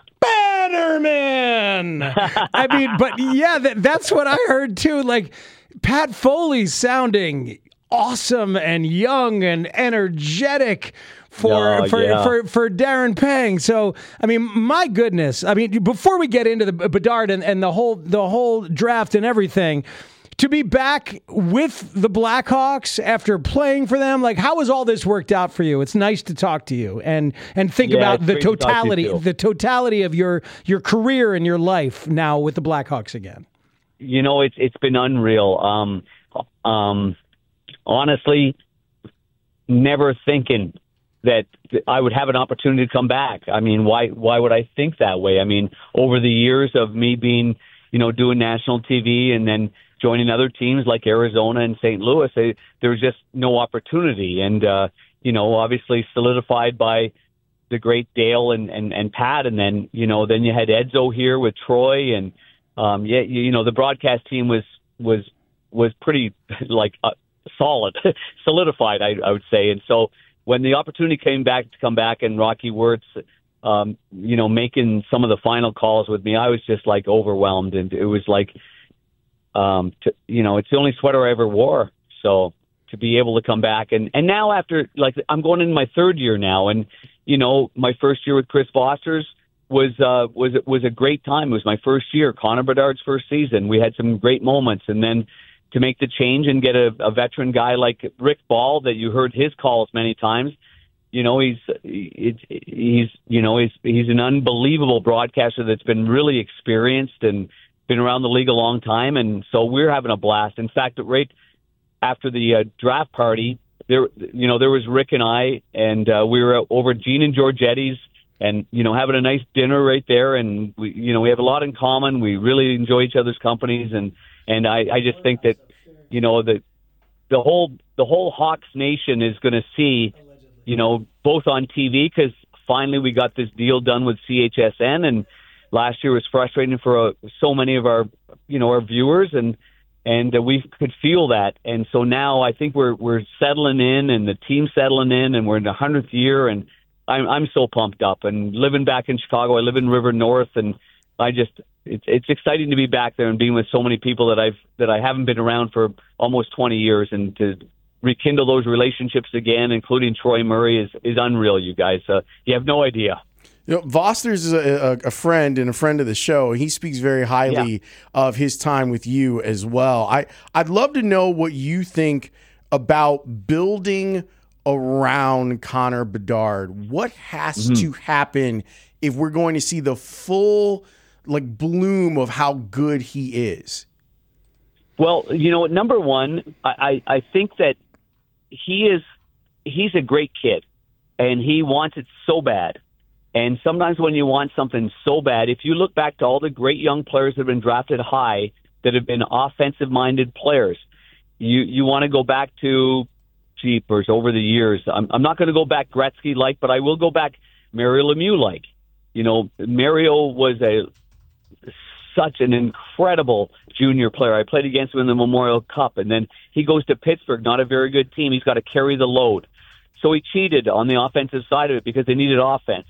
Bannerman! I mean, but yeah, that, that's what I heard too. Like, Pat Foley's sounding awesome and young and energetic for oh, for, yeah. for for Darren Pang. So, I mean, my goodness. I mean, before we get into the Bedard and, and the whole the whole draft and everything, to be back with the Blackhawks after playing for them, like, how has all this worked out for you? It's nice to talk to you and and think yeah, about the totality to the totality of your your career and your life now with the Blackhawks again. You know, it's it's been unreal. Um, um, honestly, never thinking that I would have an opportunity to come back. I mean, why why would I think that way? I mean, over the years of me being, you know, doing national T V and then joining other teams like Arizona and Saint Louis, I, there was just no opportunity. And, uh, you know, obviously solidified by the great Dale and, and, and Pat. And then, you know, then you had Edzo here with Troy and, Um, yeah, you, you know, the broadcast team was was was pretty like uh, solid, solidified, I, I would say. And so when the opportunity came back to come back and Rocky Wirtz, um, you know, making some of the final calls with me, I was just like overwhelmed, and it was like, um, to, you know, it's the only sweater I ever wore. So to be able to come back and and now after, like, I'm going into my third year now, and you know, my first year with Chris Foster's was uh, was was a great time. It was my first year, Connor Bedard's first season. We had some great moments, and then to make the change and get a, a veteran guy like Rick Ball, that you heard his calls many times. You know, he's it's he's you know he's he's an unbelievable broadcaster that's been really experienced and been around the league a long time, and so we're having a blast. In fact, right after the uh, draft party, there you know there was Rick and I, and uh, we were over at Gene and Giorgetti's. And, you know, having a nice dinner right there. And, we, you know, we have a lot in common. We really enjoy each other's companies. And, and I, I just think that, you know, the, the whole, the whole Hawks nation is going to see, you know, both on T V, because finally we got this deal done with C H S N. And last year was frustrating for uh, so many of our, you know, our viewers. And, and uh, we could feel that. And so now I think we're, we're settling in, and the team's settling in, and we're in the hundredth year. And I'm I'm so pumped up, and living back in Chicago. I live in River North, and I just it's it's exciting to be back there and being with so many people that I've that I haven't been around for almost twenty years, and to rekindle those relationships again, including Troy Murray, is is unreal. You guys, uh, you have no idea. You know, Voster's a, a, a friend and a friend of the show. He speaks very highly yeah. of his time with you as well. I, I'd love to know what you think about building around Connor Bedard. What has mm-hmm. to happen if we're going to see the full like bloom of how good he is? Well, you know, number one, I, I, I think that he is he's a great kid, and he wants it so bad. And sometimes when you want something so bad, if you look back to all the great young players that have been drafted high that have been offensive-minded players, you you want to go back to Jeepers over the years. I'm, I'm not going to go back Gretzky-like, but I will go back Mario Lemieux-like. You know, Mario was a such an incredible junior player. I played against him in the Memorial Cup, and then he goes to Pittsburgh, not a very good team. He's got to carry the load. So he cheated on the offensive side of it because they needed offense.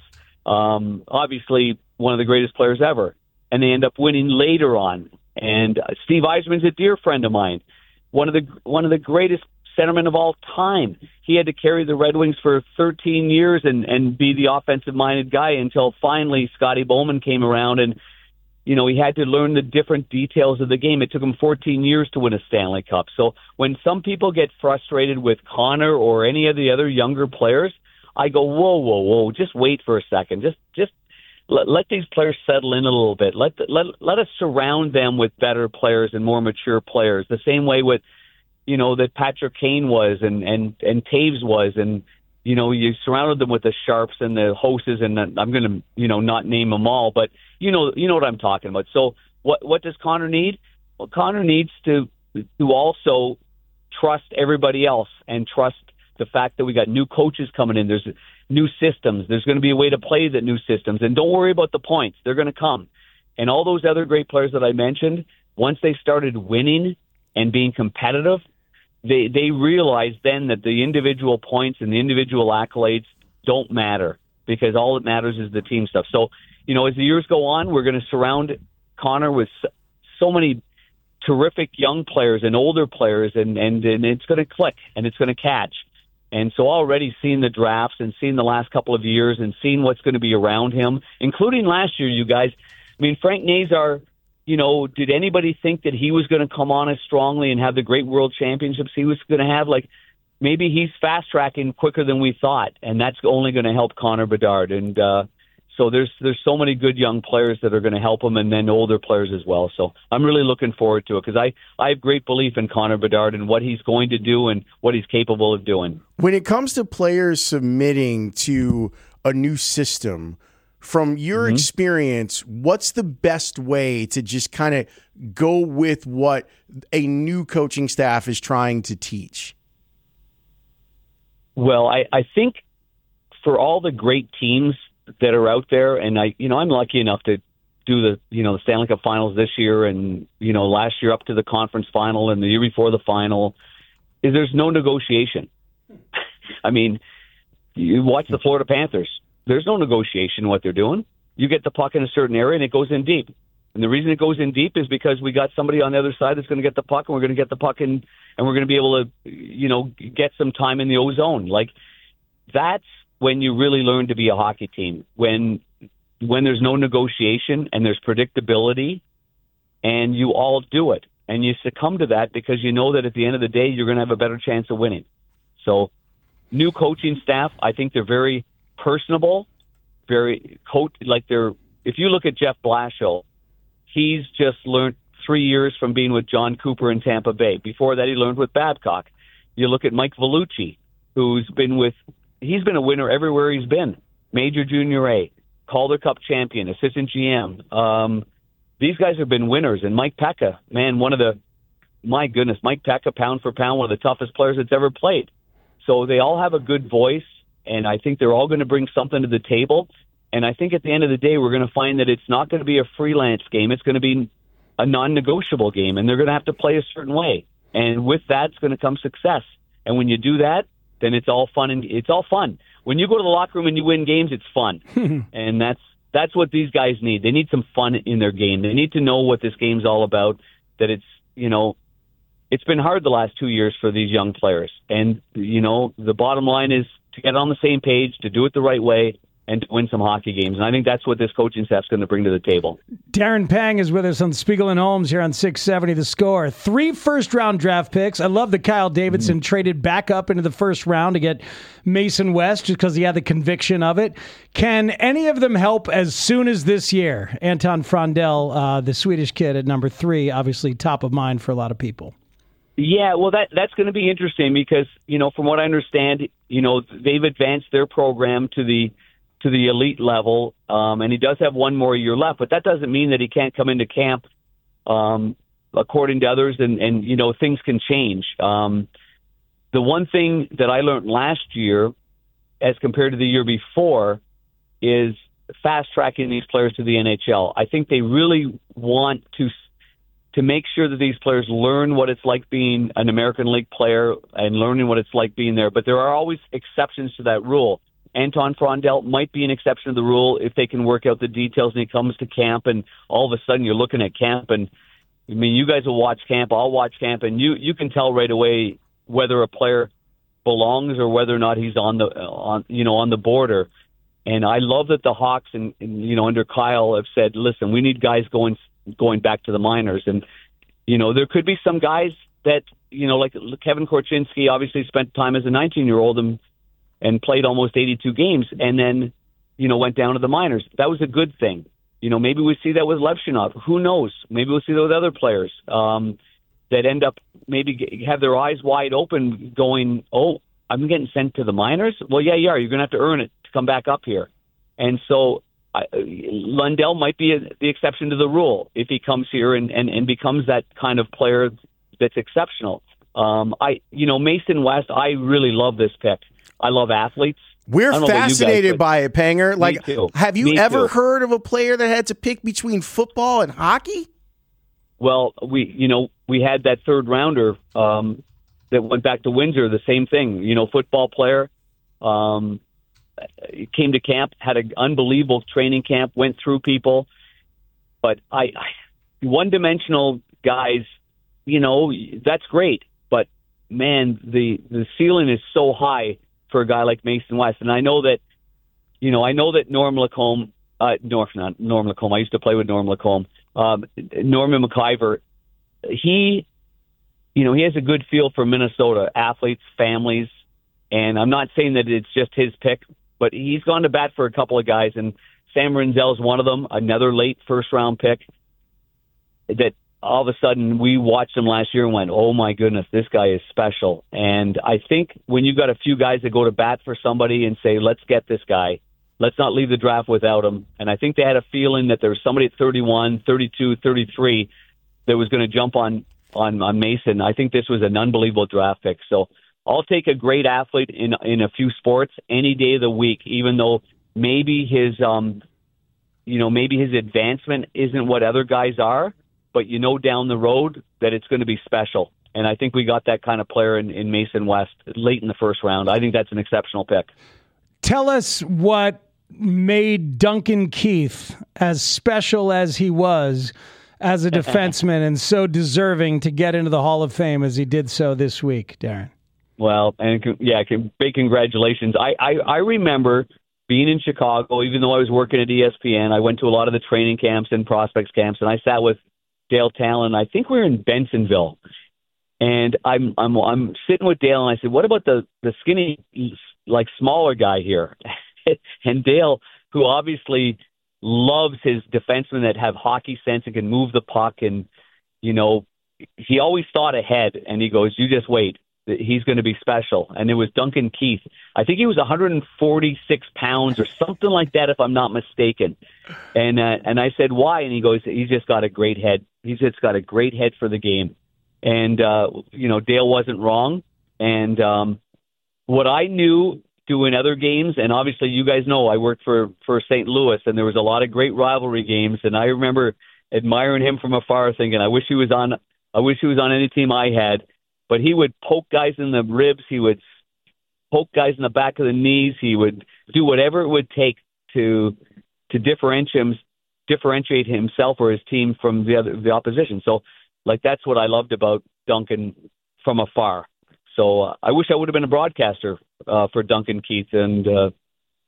Um, obviously, one of the greatest players ever. And they end up winning later on. And uh, Steve Yzerman's a dear friend of mine. One of the one of the greatest centermen of all time. He had to carry the Red Wings for thirteen years and, and be the offensive-minded guy until finally Scotty Bowman came around and, you know, he had to learn the different details of the game. It took him fourteen years to win a Stanley Cup. So when some people get frustrated with Connor or any of the other younger players, I go, whoa, whoa, whoa, just wait for a second. Just just let, let these players settle in a little bit. Let, let, let us surround them with better players and more mature players, the same way with, you know, that Patrick Kane was and, and, and Taves was. And, you know, you surrounded them with the Sharps and the Hoses, and the, I'm going to, you know, not name them all, but you know, you know what I'm talking about. So what, what does Connor need? Well, Connor needs to, to also trust everybody else and trust the fact that we got new coaches coming in. There's new systems. There's going to be a way to play the new systems. And don't worry about the points. They're going to come. And all those other great players that I mentioned, once they started winning and being competitive, they, they realized then that the individual points and the individual accolades don't matter, because all that matters is the team stuff. So, you know, as the years go on, we're going to surround Connor with so many terrific young players and older players, and, and, and it's going to click and it's going to catch. And so already seeing the drafts and seeing the last couple of years and seeing what's going to be around him, including last year, you guys, I mean, Frank Nazar, you know, did anybody think that he was going to come on as strongly and have the great world championships he was going to have? Like, maybe he's fast-tracking quicker than we thought, and that's only going to help Connor Bedard. And uh, so there's there's so many good young players that are going to help him, and then older players as well. So I'm really looking forward to it, because I, I have great belief in Connor Bedard and what he's going to do and what he's capable of doing. When it comes to players submitting to a new system, from your mm-hmm. experience, what's the best way to just kind of go with what a new coaching staff is trying to teach? Well, I, I think for all the great teams that are out there, and I, you know, I'm lucky enough to do the, you know, the Stanley Cup Finals this year, and you know, last year up to the conference final, and the year before the final, is there's no negotiation. I mean, you watch the Florida Panthers. There's no negotiation in what they're doing. You get the puck in a certain area, and it goes in deep. And the reason it goes in deep is because we got somebody on the other side that's going to get the puck, and we're going to get the puck in, and we're going to be able to, you know, get some time in the O-zone. Like, that's when you really learn to be a hockey team. When when there's no negotiation and there's predictability, and you all do it. And you succumb to that because you know that at the end of the day, you're going to have a better chance of winning. So new coaching staff, I think they're very personable, very coach, like they're, if you look at Jeff Blashill, he's just learned three years from being with John Cooper in Tampa Bay. Before that, he learned with Babcock. You look at Mike Vellucci, who's been with, he's been a winner everywhere he's been. Major, Junior A, Calder Cup champion, assistant G M. Um, these guys have been winners. And Mike Peca, man, one of the, my goodness, Mike Peca, pound for pound, one of the toughest players that's ever played. So they all have a good voice, and I think they're all going to bring something to the table. And I think at the end of the day, we're going to find that it's not going to be a freelance game. It's going to be a non-negotiable game, and they're going to have to play a certain way. And with that, it's going to come success. And when you do that, then it's all fun. And it's all fun. When you go to the locker room and you win games, it's fun. And that's that's what these guys need. They need some fun in their game. They need to know what this game's all about, that it's, you know, it's been hard the last two years for these young players. And, you know, the bottom line is to get on the same page, to do it the right way, and to win some hockey games. And I think that's what this coaching staff's going to bring to the table. Darren Pang is with us on Spiegel and Holmes here on six seventy The Score. Three first-round draft picks. I love that Kyle Davidson mm-hmm. traded back up into the first round to get Mason West just because he had the conviction of it. Can any of them help as soon as this year? Anton Frondell, uh, the Swedish kid at number three, obviously top of mind for a lot of people. Yeah, well, that that's going to be interesting because, you know, from what I understand, you know, they've advanced their program to the to the elite level, um, and he does have one more year left, but that doesn't mean that he can't come into camp, um, according to others, and, and, you know, things can change. Um, the one thing that I learned last year, as compared to the year before, is fast-tracking these players to the N H L. I think they really want to to make sure that these players learn what it's like being an American League player and learning what it's like being there, but there are always exceptions to that rule. Anton Frondell might be an exception to the rule if they can work out the details and he comes to camp and all of a sudden you're looking at camp and, I mean, you guys will watch camp, I'll watch camp, and you, you can tell right away whether a player belongs or whether or not he's on the, on, you know, on the border. And I love that the Hawks and, and, you know, under Kyle have said, listen, we need guys going, going back to the minors. And, you know, there could be some guys that, you know, like Kevin Korchinski obviously spent time as a nineteen-year-old and and played almost eighty-two games, and then, you know, went down to the minors. That was a good thing. You know, maybe we see that with Levshinov. Who knows? Maybe we'll see that with other players um, that end up maybe get, have their eyes wide open going, oh, I'm getting sent to the minors? Well, yeah, you are. You're going to have to earn it to come back up here. And so I, Lundell might be a, the exception to the rule if he comes here and, and, and becomes that kind of player that's exceptional. Um, I, you know, Mason West, I really love this pick. I love athletes. We're fascinated guys, by it, Panger. Like, have you Me ever too. heard of a player that had to pick between football and hockey? Well, we, you know, we had that third rounder um, that went back to Windsor. The same thing, you know, football player um, came to camp, had an unbelievable training camp, went through people, but I, I one-dimensional guys, you know, that's great, but man, the the ceiling is so high for a guy like Mason West. And I know that, you know, I know that Norm Lacombe, uh, Norm, not Norm Lacombe, I used to play with Norm Lacombe, um, Norman McIver, he, you know, he has a good feel for Minnesota athletes, families, and I'm not saying that it's just his pick, but he's gone to bat for a couple of guys, and Sam Rinzel is one of them, another late first-round pick that all of a sudden we watched him last year and went, oh my goodness, this guy is special. And I think when you got a few guys that go to bat for somebody and say, let's get this guy, let's not leave the draft without him. And I think they had a feeling that there was somebody at thirty-one, thirty-two, thirty-three that was going to jump on, on, on Mason. I think this was an unbelievable draft pick. So I'll take a great athlete in, in a few sports any day of the week, even though maybe his, um, you know, maybe his advancement isn't what other guys are, but you know down the road that it's going to be special. And I think we got that kind of player in, in Mason West late in the first round. I think that's an exceptional pick. Tell us what made Duncan Keith as special as he was as a defenseman and so deserving to get into the Hall of Fame as he did so this week, Darren. Well, and yeah, big congratulations. I, I, I remember being in Chicago, even though I was working at E S P N, I went to a lot of the training camps and prospects camps, and I sat with Dale Talon. I think we were in Bensonville, and I'm I'm I'm sitting with Dale, and I said, "What about the the skinny, like smaller guy here?" And Dale, who obviously loves his defensemen that have hockey sense and can move the puck, and you know, he always thought ahead. And he goes, "You just wait. He's going to be special." And it was Duncan Keith. I think he was one hundred forty-six pounds or something like that, if I'm not mistaken. And uh, and I said, why? And he goes, he's just got a great head. He's just got a great head for the game. And, uh, you know, Dale wasn't wrong. And um, what I knew doing other games, and obviously you guys know I worked for, for Saint Louis, and there was a lot of great rivalry games. And I remember admiring him from afar, thinking, I wish he was on, I wish he was on any team I had. But he would poke guys in the ribs. He would poke guys in the back of the knees. He would do whatever it would take to to differentiate him, differentiate himself or his team from the other the opposition. So, like, that's what I loved about Duncan from afar. So uh, I wish I would have been a broadcaster uh, for Duncan Keith, and uh,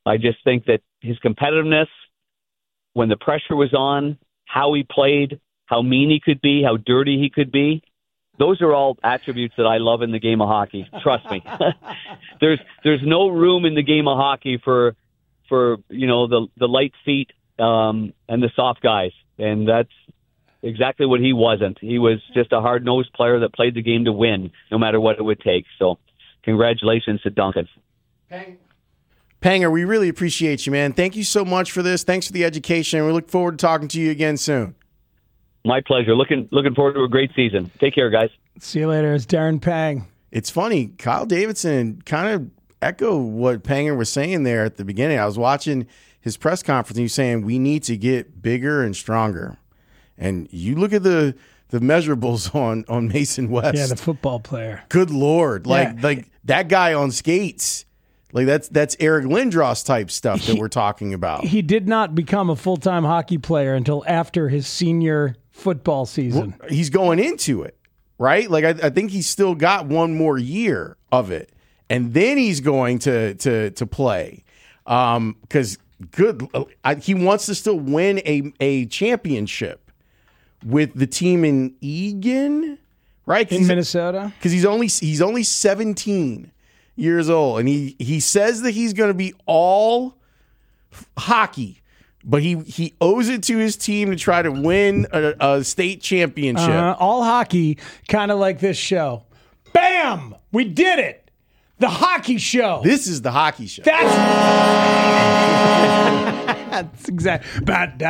I just think that his competitiveness, when the pressure was on, how he played, how mean he could be, how dirty he could be, those are all attributes that I love in the game of hockey. Trust me. there's there's no room in the game of hockey for for you know the the light feet um, and the soft guys, and that's exactly what he wasn't. He was just a hard-nosed player that played the game to win, no matter what it would take. So, congratulations to Duncan. Pang. Panger, we really appreciate you, man. Thank you so much for this. Thanks for the education. We look forward to talking to you again soon. My pleasure. Looking looking forward to a great season. Take care, guys. See you later. It's Darren Pang. It's funny. Kyle Davidson kind of echoed what Panger was saying there at the beginning. I was watching his press conference, and he was saying, we need to get bigger and stronger. And you look at the the measurables on, on Mason West. Yeah, the football player. Good Lord. Like Yeah. like that guy on skates. Like that's that's Eric Lindros type stuff that He- we're talking about. He did not become a full-time hockey player until after his senior football season. Well, he's going into it, right? Like I, I think he's still got one more year of it, and then he's going to to to play. Um, because good, I, he wants to still win a a championship with the team in Eagan, right? In Minnesota, because he's only he's only seventeen years old, and he he says that he's going to be all hockey. But he, he owes it to his team to try to win a, a state championship. Uh, all hockey, kind of like this show. Bam! We did it! The hockey show. This is the hockey show. That's That's exactly.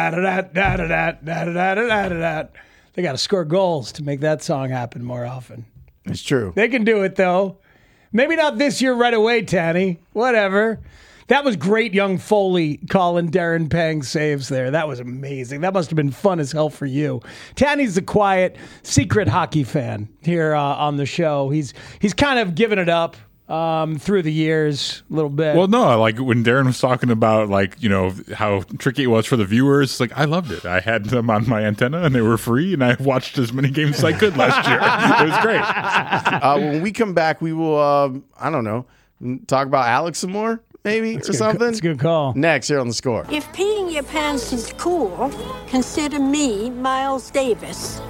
They got to score goals to make that song happen more often. It's true. They can do it, though. Maybe not this year right away, Tanny. Whatever. That was great, young Foley calling Darren Pang saves there. That was amazing. That must have been fun as hell for you. Tanny's a quiet, secret hockey fan here uh, on the show. He's he's kind of given it up um, through the years a little bit. Well, no, like when Darren was talking about, like, you know, how tricky it was for the viewers, like, I loved it. I had them on my antenna and they were free, and I watched as many games as I could last year. It was great. Uh, when we come back, we will, uh, I don't know, talk about Alex some more. Maybe That's or good, something. It's a good call. Next here on The Score. If peeing your pants is cool, consider me Miles Davis.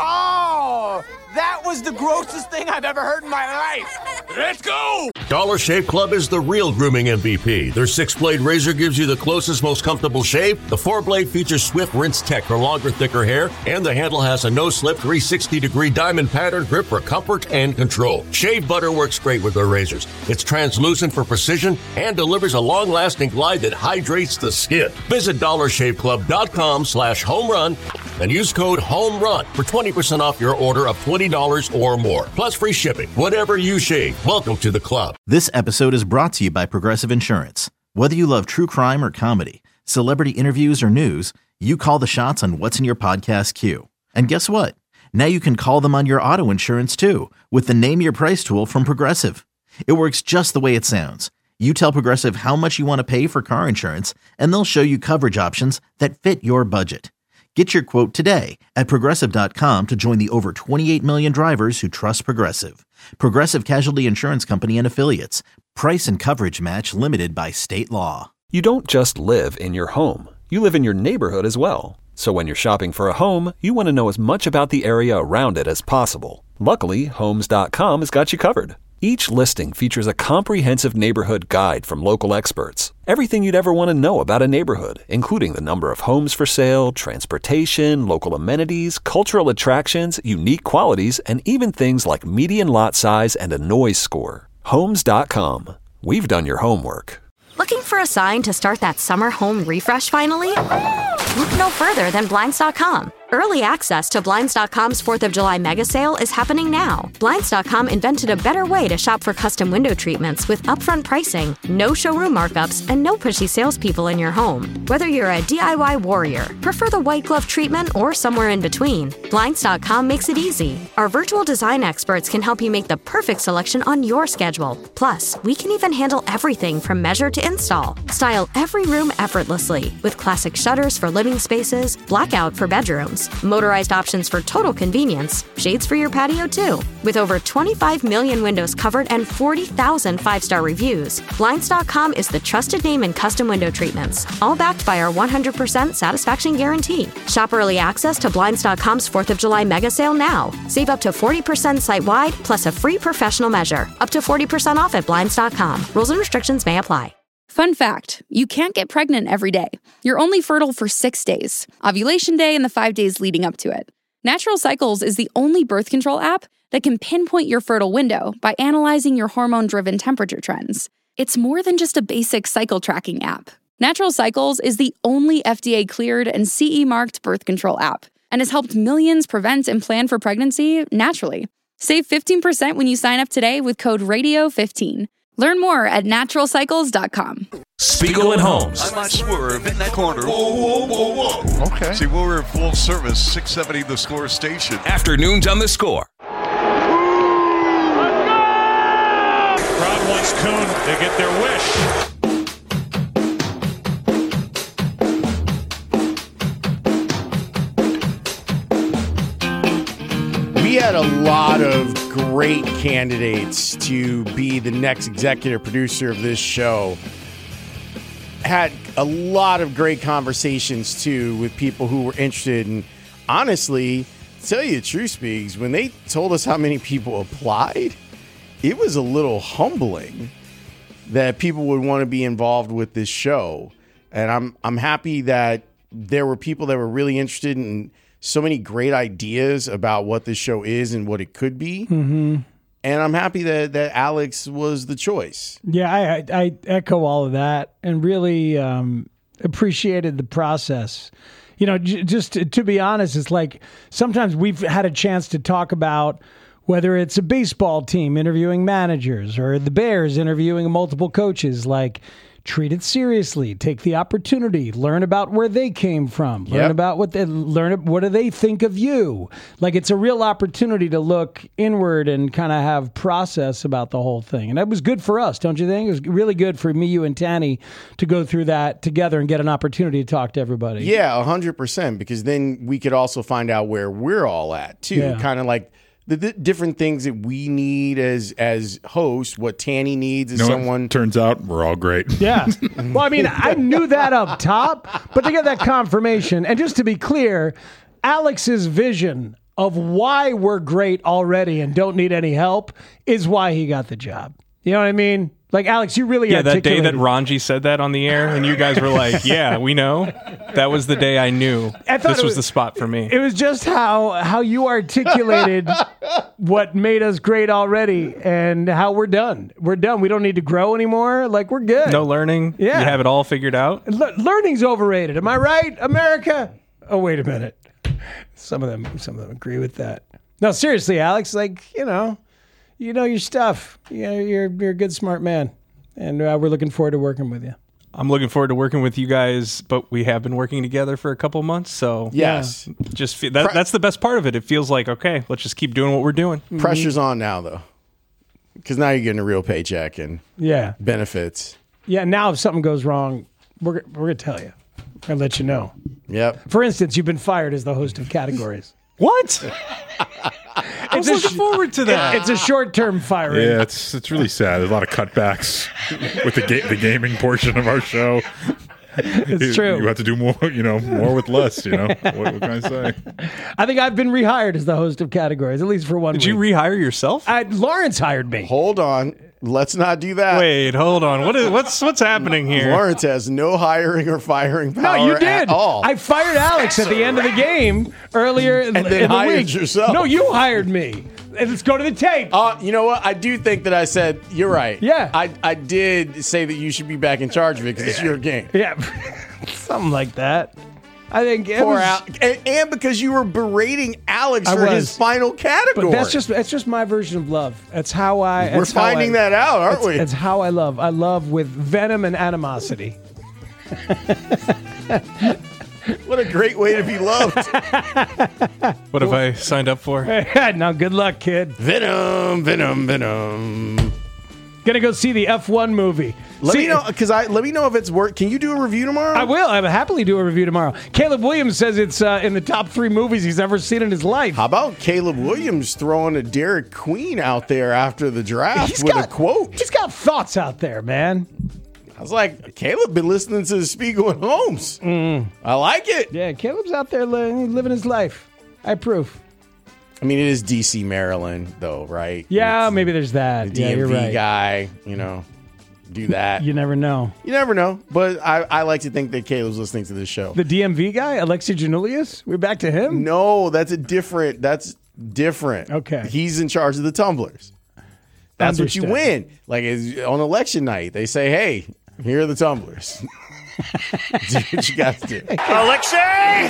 Oh, that was the grossest thing I've ever heard in my life. Let's go! Dollar Shave Club is the real grooming M V P. Their six-blade razor gives you the closest, most comfortable shave. The four-blade features Swift Rinse Tech for longer, thicker hair. And the handle has a no-slip three hundred sixty degree diamond pattern grip for comfort and control. Shave butter works great with their razors. It's translucent for precision and delivers a long-lasting glide that hydrates the skin. Visit dollar shave club dot com slash home run and use code HOMERUN for twenty percent off your order of twenty dollars or more. Plus free shipping. Whatever you shave, welcome to the club. This episode is brought to you by Progressive Insurance. Whether you love true crime or comedy, celebrity interviews or news, you call the shots on what's in your podcast queue. And guess what? Now you can call them on your auto insurance too with the Name Your Price tool from Progressive. It works just the way it sounds. You tell Progressive how much you want to pay for car insurance, and they'll show you coverage options that fit your budget. Get your quote today at Progressive dot com to join the over twenty-eight million drivers who trust Progressive. Progressive Casualty Insurance Company and Affiliates. Price and coverage match limited by state law. You don't just live in your home. You live in your neighborhood as well. So when you're shopping for a home, you want to know as much about the area around it as possible. Luckily, Homes dot com has got you covered. Each listing features a comprehensive neighborhood guide from local experts. Everything you'd ever want to know about a neighborhood, including the number of homes for sale, transportation, local amenities, cultural attractions, unique qualities, and even things like median lot size and a noise score. Homes dot com. We've done your homework. Looking for a sign to start that summer home refresh finally? Look no further than Blinds dot com. Early access to Blinds dot com's fourth of July mega sale is happening now. Blinds dot com invented a better way to shop for custom window treatments with upfront pricing, no showroom markups, and no pushy salespeople in your home. Whether you're a D I Y warrior, prefer the white glove treatment, or somewhere in between, Blinds dot com makes it easy. Our virtual design experts can help you make the perfect selection on your schedule. Plus, we can even handle everything from measure to install. Style every room effortlessly with classic shutters for living spaces, blackout for bedrooms, Plus, motorized options for total convenience, shades for your patio too. With over twenty-five million windows covered and forty thousand five-star reviews, Blinds dot com is the trusted name in custom window treatments, all backed by our one hundred percent satisfaction guarantee. Shop early access to Blinds dot com's fourth of July mega sale now. Save up to forty percent site-wide, plus a free professional measure. Up to forty percent off at Blinds dot com. Rules and restrictions may apply. Fun fact, you can't get pregnant every day. You're only fertile for six days, ovulation day and the five days leading up to it. Natural Cycles is the only birth control app that can pinpoint your fertile window by analyzing your hormone-driven temperature trends. It's more than just a basic cycle tracking app. Natural Cycles is the only F D A-cleared and C E-marked birth control app and has helped millions prevent and plan for pregnancy naturally. Save fifteen percent when you sign up today with code radio fifteen. Learn more at natural cycles dot com. Spiegel and Holmes. I might swerve in that corner. Whoa, whoa, whoa, whoa. Okay. See, we're in full service, six seventy The Score station. Afternoons on The Score. Crowd wants Kuhn to get their wish. We had a lot of great candidates to be the next executive producer of this show. Had a lot of great conversations, too, with people who were interested. And honestly, to tell you the truth, Speaks, when they told us how many people applied, it was a little humbling that people would want to be involved with this show. And I'm I'm happy that there were people that were really interested in so many great ideas about what this show is and what it could be. Mm-hmm. And I'm happy that, that Alex was the choice. Yeah, I, I, I echo all of that and really um, appreciated the process. You know, j- just to, to be honest, it's like sometimes we've had a chance to talk about whether it's a baseball team interviewing managers or the Bears interviewing multiple coaches, like, treat it seriously. Take the opportunity. Learn about where they came from. Learn Yep. about what they learn. What do they think of you? Like, it's a real opportunity to look inward and kind of have process about the whole thing. And that was good for us, don't you think? It was really good for me, you, and Tanny to go through that together and get an opportunity to talk to everybody. Yeah, one hundred percent. Because then we could also find out where we're all at, too. Yeah. Kind of like the, the different things that we need as as hosts, what Tanny needs as No, someone. Turns out we're all great. Yeah. Well, I mean, I knew that up top, but to get that confirmation, and just to be clear, Alex's vision of why we're great already and don't need any help is why he got the job. You know what I mean? Like, Alex, you really Yeah, that day that articulated- Ranji said that on the air, and you guys were like, yeah, we know. That was the day I knew I thought this it was was- the spot for me. It was just how how you articulated what made us great already and how we're done. We're done. We don't need to grow anymore. Like, we're good. No learning. Yeah. You have it all figured out. Le- learning's overrated. Am I right, America? Oh, wait a minute. Some of them, some of them agree with that. No, seriously, Alex. Like, you know, you know your stuff. You know, you're you're a good, smart man, and uh, we're looking forward to working with you. I'm looking forward to working with you guys, but we have been working together for a couple months, so Yes. yeah, just fe- that, that's the best part of it. It feels like, okay, let's just keep doing what we're doing. Pressure's on now, though. Because now you're getting a real paycheck and Yeah. benefits. Yeah. Now, if something goes wrong, we're we're gonna tell you. We're gonna let you know. Yep. For instance, you've been fired as the host of Categories. What? I was a looking sh- forward to that. It's a short-term firing. Yeah, it's it's really sad. There's a lot of cutbacks with the ga- the gaming portion of our show. It's you, true. You have to do more, you know, more with less. You know, what, what can I say? I think I've been rehired as the host of Categories, at least for one Did week. you rehire yourself? I, Lawrence hired me. Hold on. Let's not do that. Wait, hold on. What is what's what's happening here? Lawrence has no hiring or firing power No, you did. at all. I fired Alex at the end of the game earlier in, And then in the hired week. yourself. No, you hired me. And let's go to the tape. Uh, you know what? I do think that I said, you're right. Yeah. I, I did say that you should be back in charge of it because it's your game. Yeah, something like that. I think it Poor was, Al- and, and because you were berating Alex I for was. his final category. But that's just that's just my version of love. That's how I. We're that's how finding I- that out, aren't that's- we? That's how I love. I love with venom and animosity. What a great way to be loved. What have I signed up for? Now, good luck, kid. Venom, venom, venom. Gonna go see the F one movie. Let see, me know because I let me know if it's work. Can you do a review tomorrow? I will. I will happily do a review tomorrow. Caleb Williams says it's uh, in the top three movies he's ever seen in his life. How about Caleb Williams throwing a Derek Queen out there after the draft He's with got, a quote? He's got thoughts out there, man. I was like, Caleb been listening to Spiegel and Holmes. Mm. I like it. Yeah, Caleb's out there li- living his life. I approve. I mean, it is D C, Maryland, though, right? Yeah, it's maybe there's that. the Yeah, D M V you're right. guy, you know, do that. You never know. You never know. But I, I like to think that Caleb's listening to this show. The D M V guy, Alexei Janulius? We're back to him? No, that's a different. That's different. Okay. He's in charge of the tumblers. That's what you Understood. win. Like it's, on election night, they say, hey, here are the tumblers. Do what you got to do. Alexei!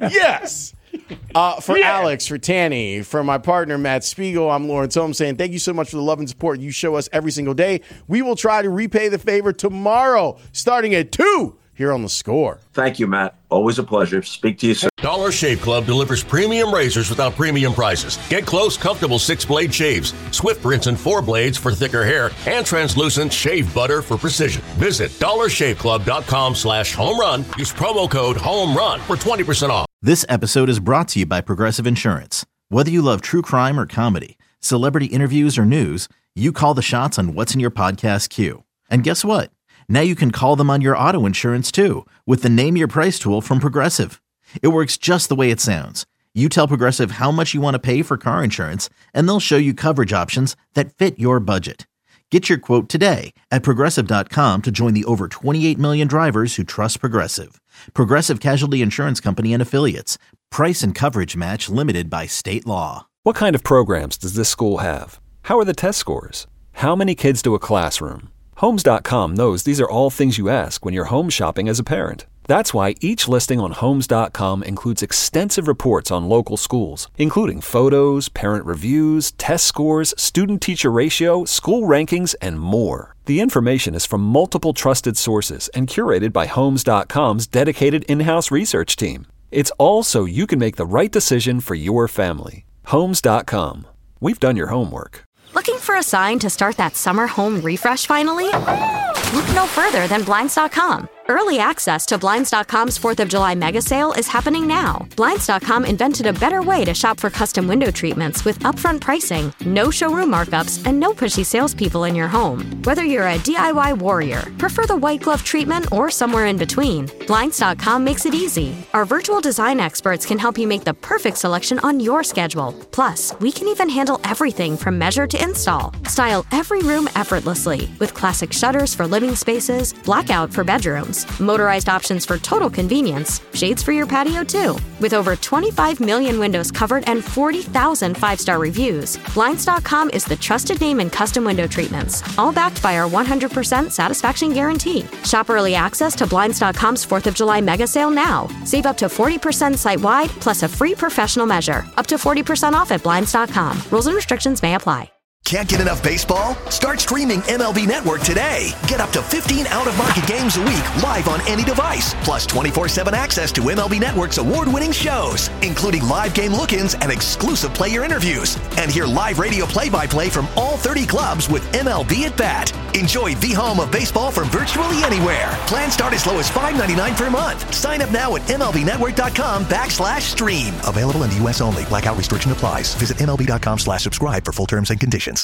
Yes. Uh, for Yeah. Alex, for Tanny, for my partner, Matt Spiegel, I'm Lawrence Holmes saying thank you so much for the love and support you show us every single day. We will try to repay the favor tomorrow, starting at two here on The Score. Thank you, Matt. Always a pleasure. Speak to you soon. Dollar Shave Club delivers premium razors without premium prices. Get close, comfortable six-blade shaves, Swift rinse and four blades for thicker hair, and translucent shave butter for precision. Visit dollar shave club dot com slash home run. Use promo code HOMERUN for twenty percent off. This episode is brought to you by Progressive Insurance. Whether you love true crime or comedy, celebrity interviews or news, you call the shots on what's in your podcast queue. And guess what? Now you can call them on your auto insurance too with the Name Your Price tool from Progressive. It works just the way it sounds. You tell Progressive how much you want to pay for car insurance, and they'll show you coverage options that fit your budget. Get your quote today at Progressive dot com to join the over twenty-eight million drivers who trust Progressive. Progressive Casualty Insurance Company and Affiliates. Price and coverage match limited by state law. What kind of programs does this school have? How are the test scores? How many kids do a classroom? Homes dot com knows these are all things you ask when you're home shopping as a parent. That's why each listing on Homes dot com includes extensive reports on local schools, including photos, parent reviews, test scores, student-teacher ratio, school rankings, and more. The information is from multiple trusted sources and curated by Homes dot com's dedicated in-house research team. It's all so you can make the right decision for your family. Homes dot com. We've done your homework. Looking for a sign to start that summer home refresh finally? Look no further than Blinds dot com. Early access to Blinds dot com's fourth of July mega sale is happening now. Blinds dot com invented a better way to shop for custom window treatments with upfront pricing, no showroom markups, and no pushy salespeople in your home. Whether you're a D I Y warrior, prefer the white glove treatment, or somewhere in between, Blinds dot com makes it easy. Our virtual design experts can help you make the perfect selection on your schedule. Plus, we can even handle everything from measure to install. Style every room effortlessly with classic shutters for living spaces, blackout for bedrooms, motorized options for total convenience, shades for your patio too. With over twenty-five million windows covered and forty thousand five-star reviews, Blinds dot com is the trusted name in custom window treatments, all backed by our one hundred percent satisfaction guarantee. Shop early access to Blinds dot com's fourth of July mega sale now. Save up to forty percent site-wide plus a free professional measure. Up to forty percent off at Blinds dot com. Rules and restrictions may apply. Can't get enough baseball? Start streaming M L B Network today. Get up to fifteen out-of-market games a week live on any device, plus twenty-four seven access to M L B Network's award-winning shows, including live game look-ins and exclusive player interviews. And hear live radio play-by-play from all thirty clubs with M L B at Bat. Enjoy the home of baseball from virtually anywhere. Plans start as low as five ninety-nine per month. Sign up now at MLBnetwork.com backslash stream. Available in the U S only. Blackout restriction applies. Visit MLB.com slash subscribe for full terms and conditions.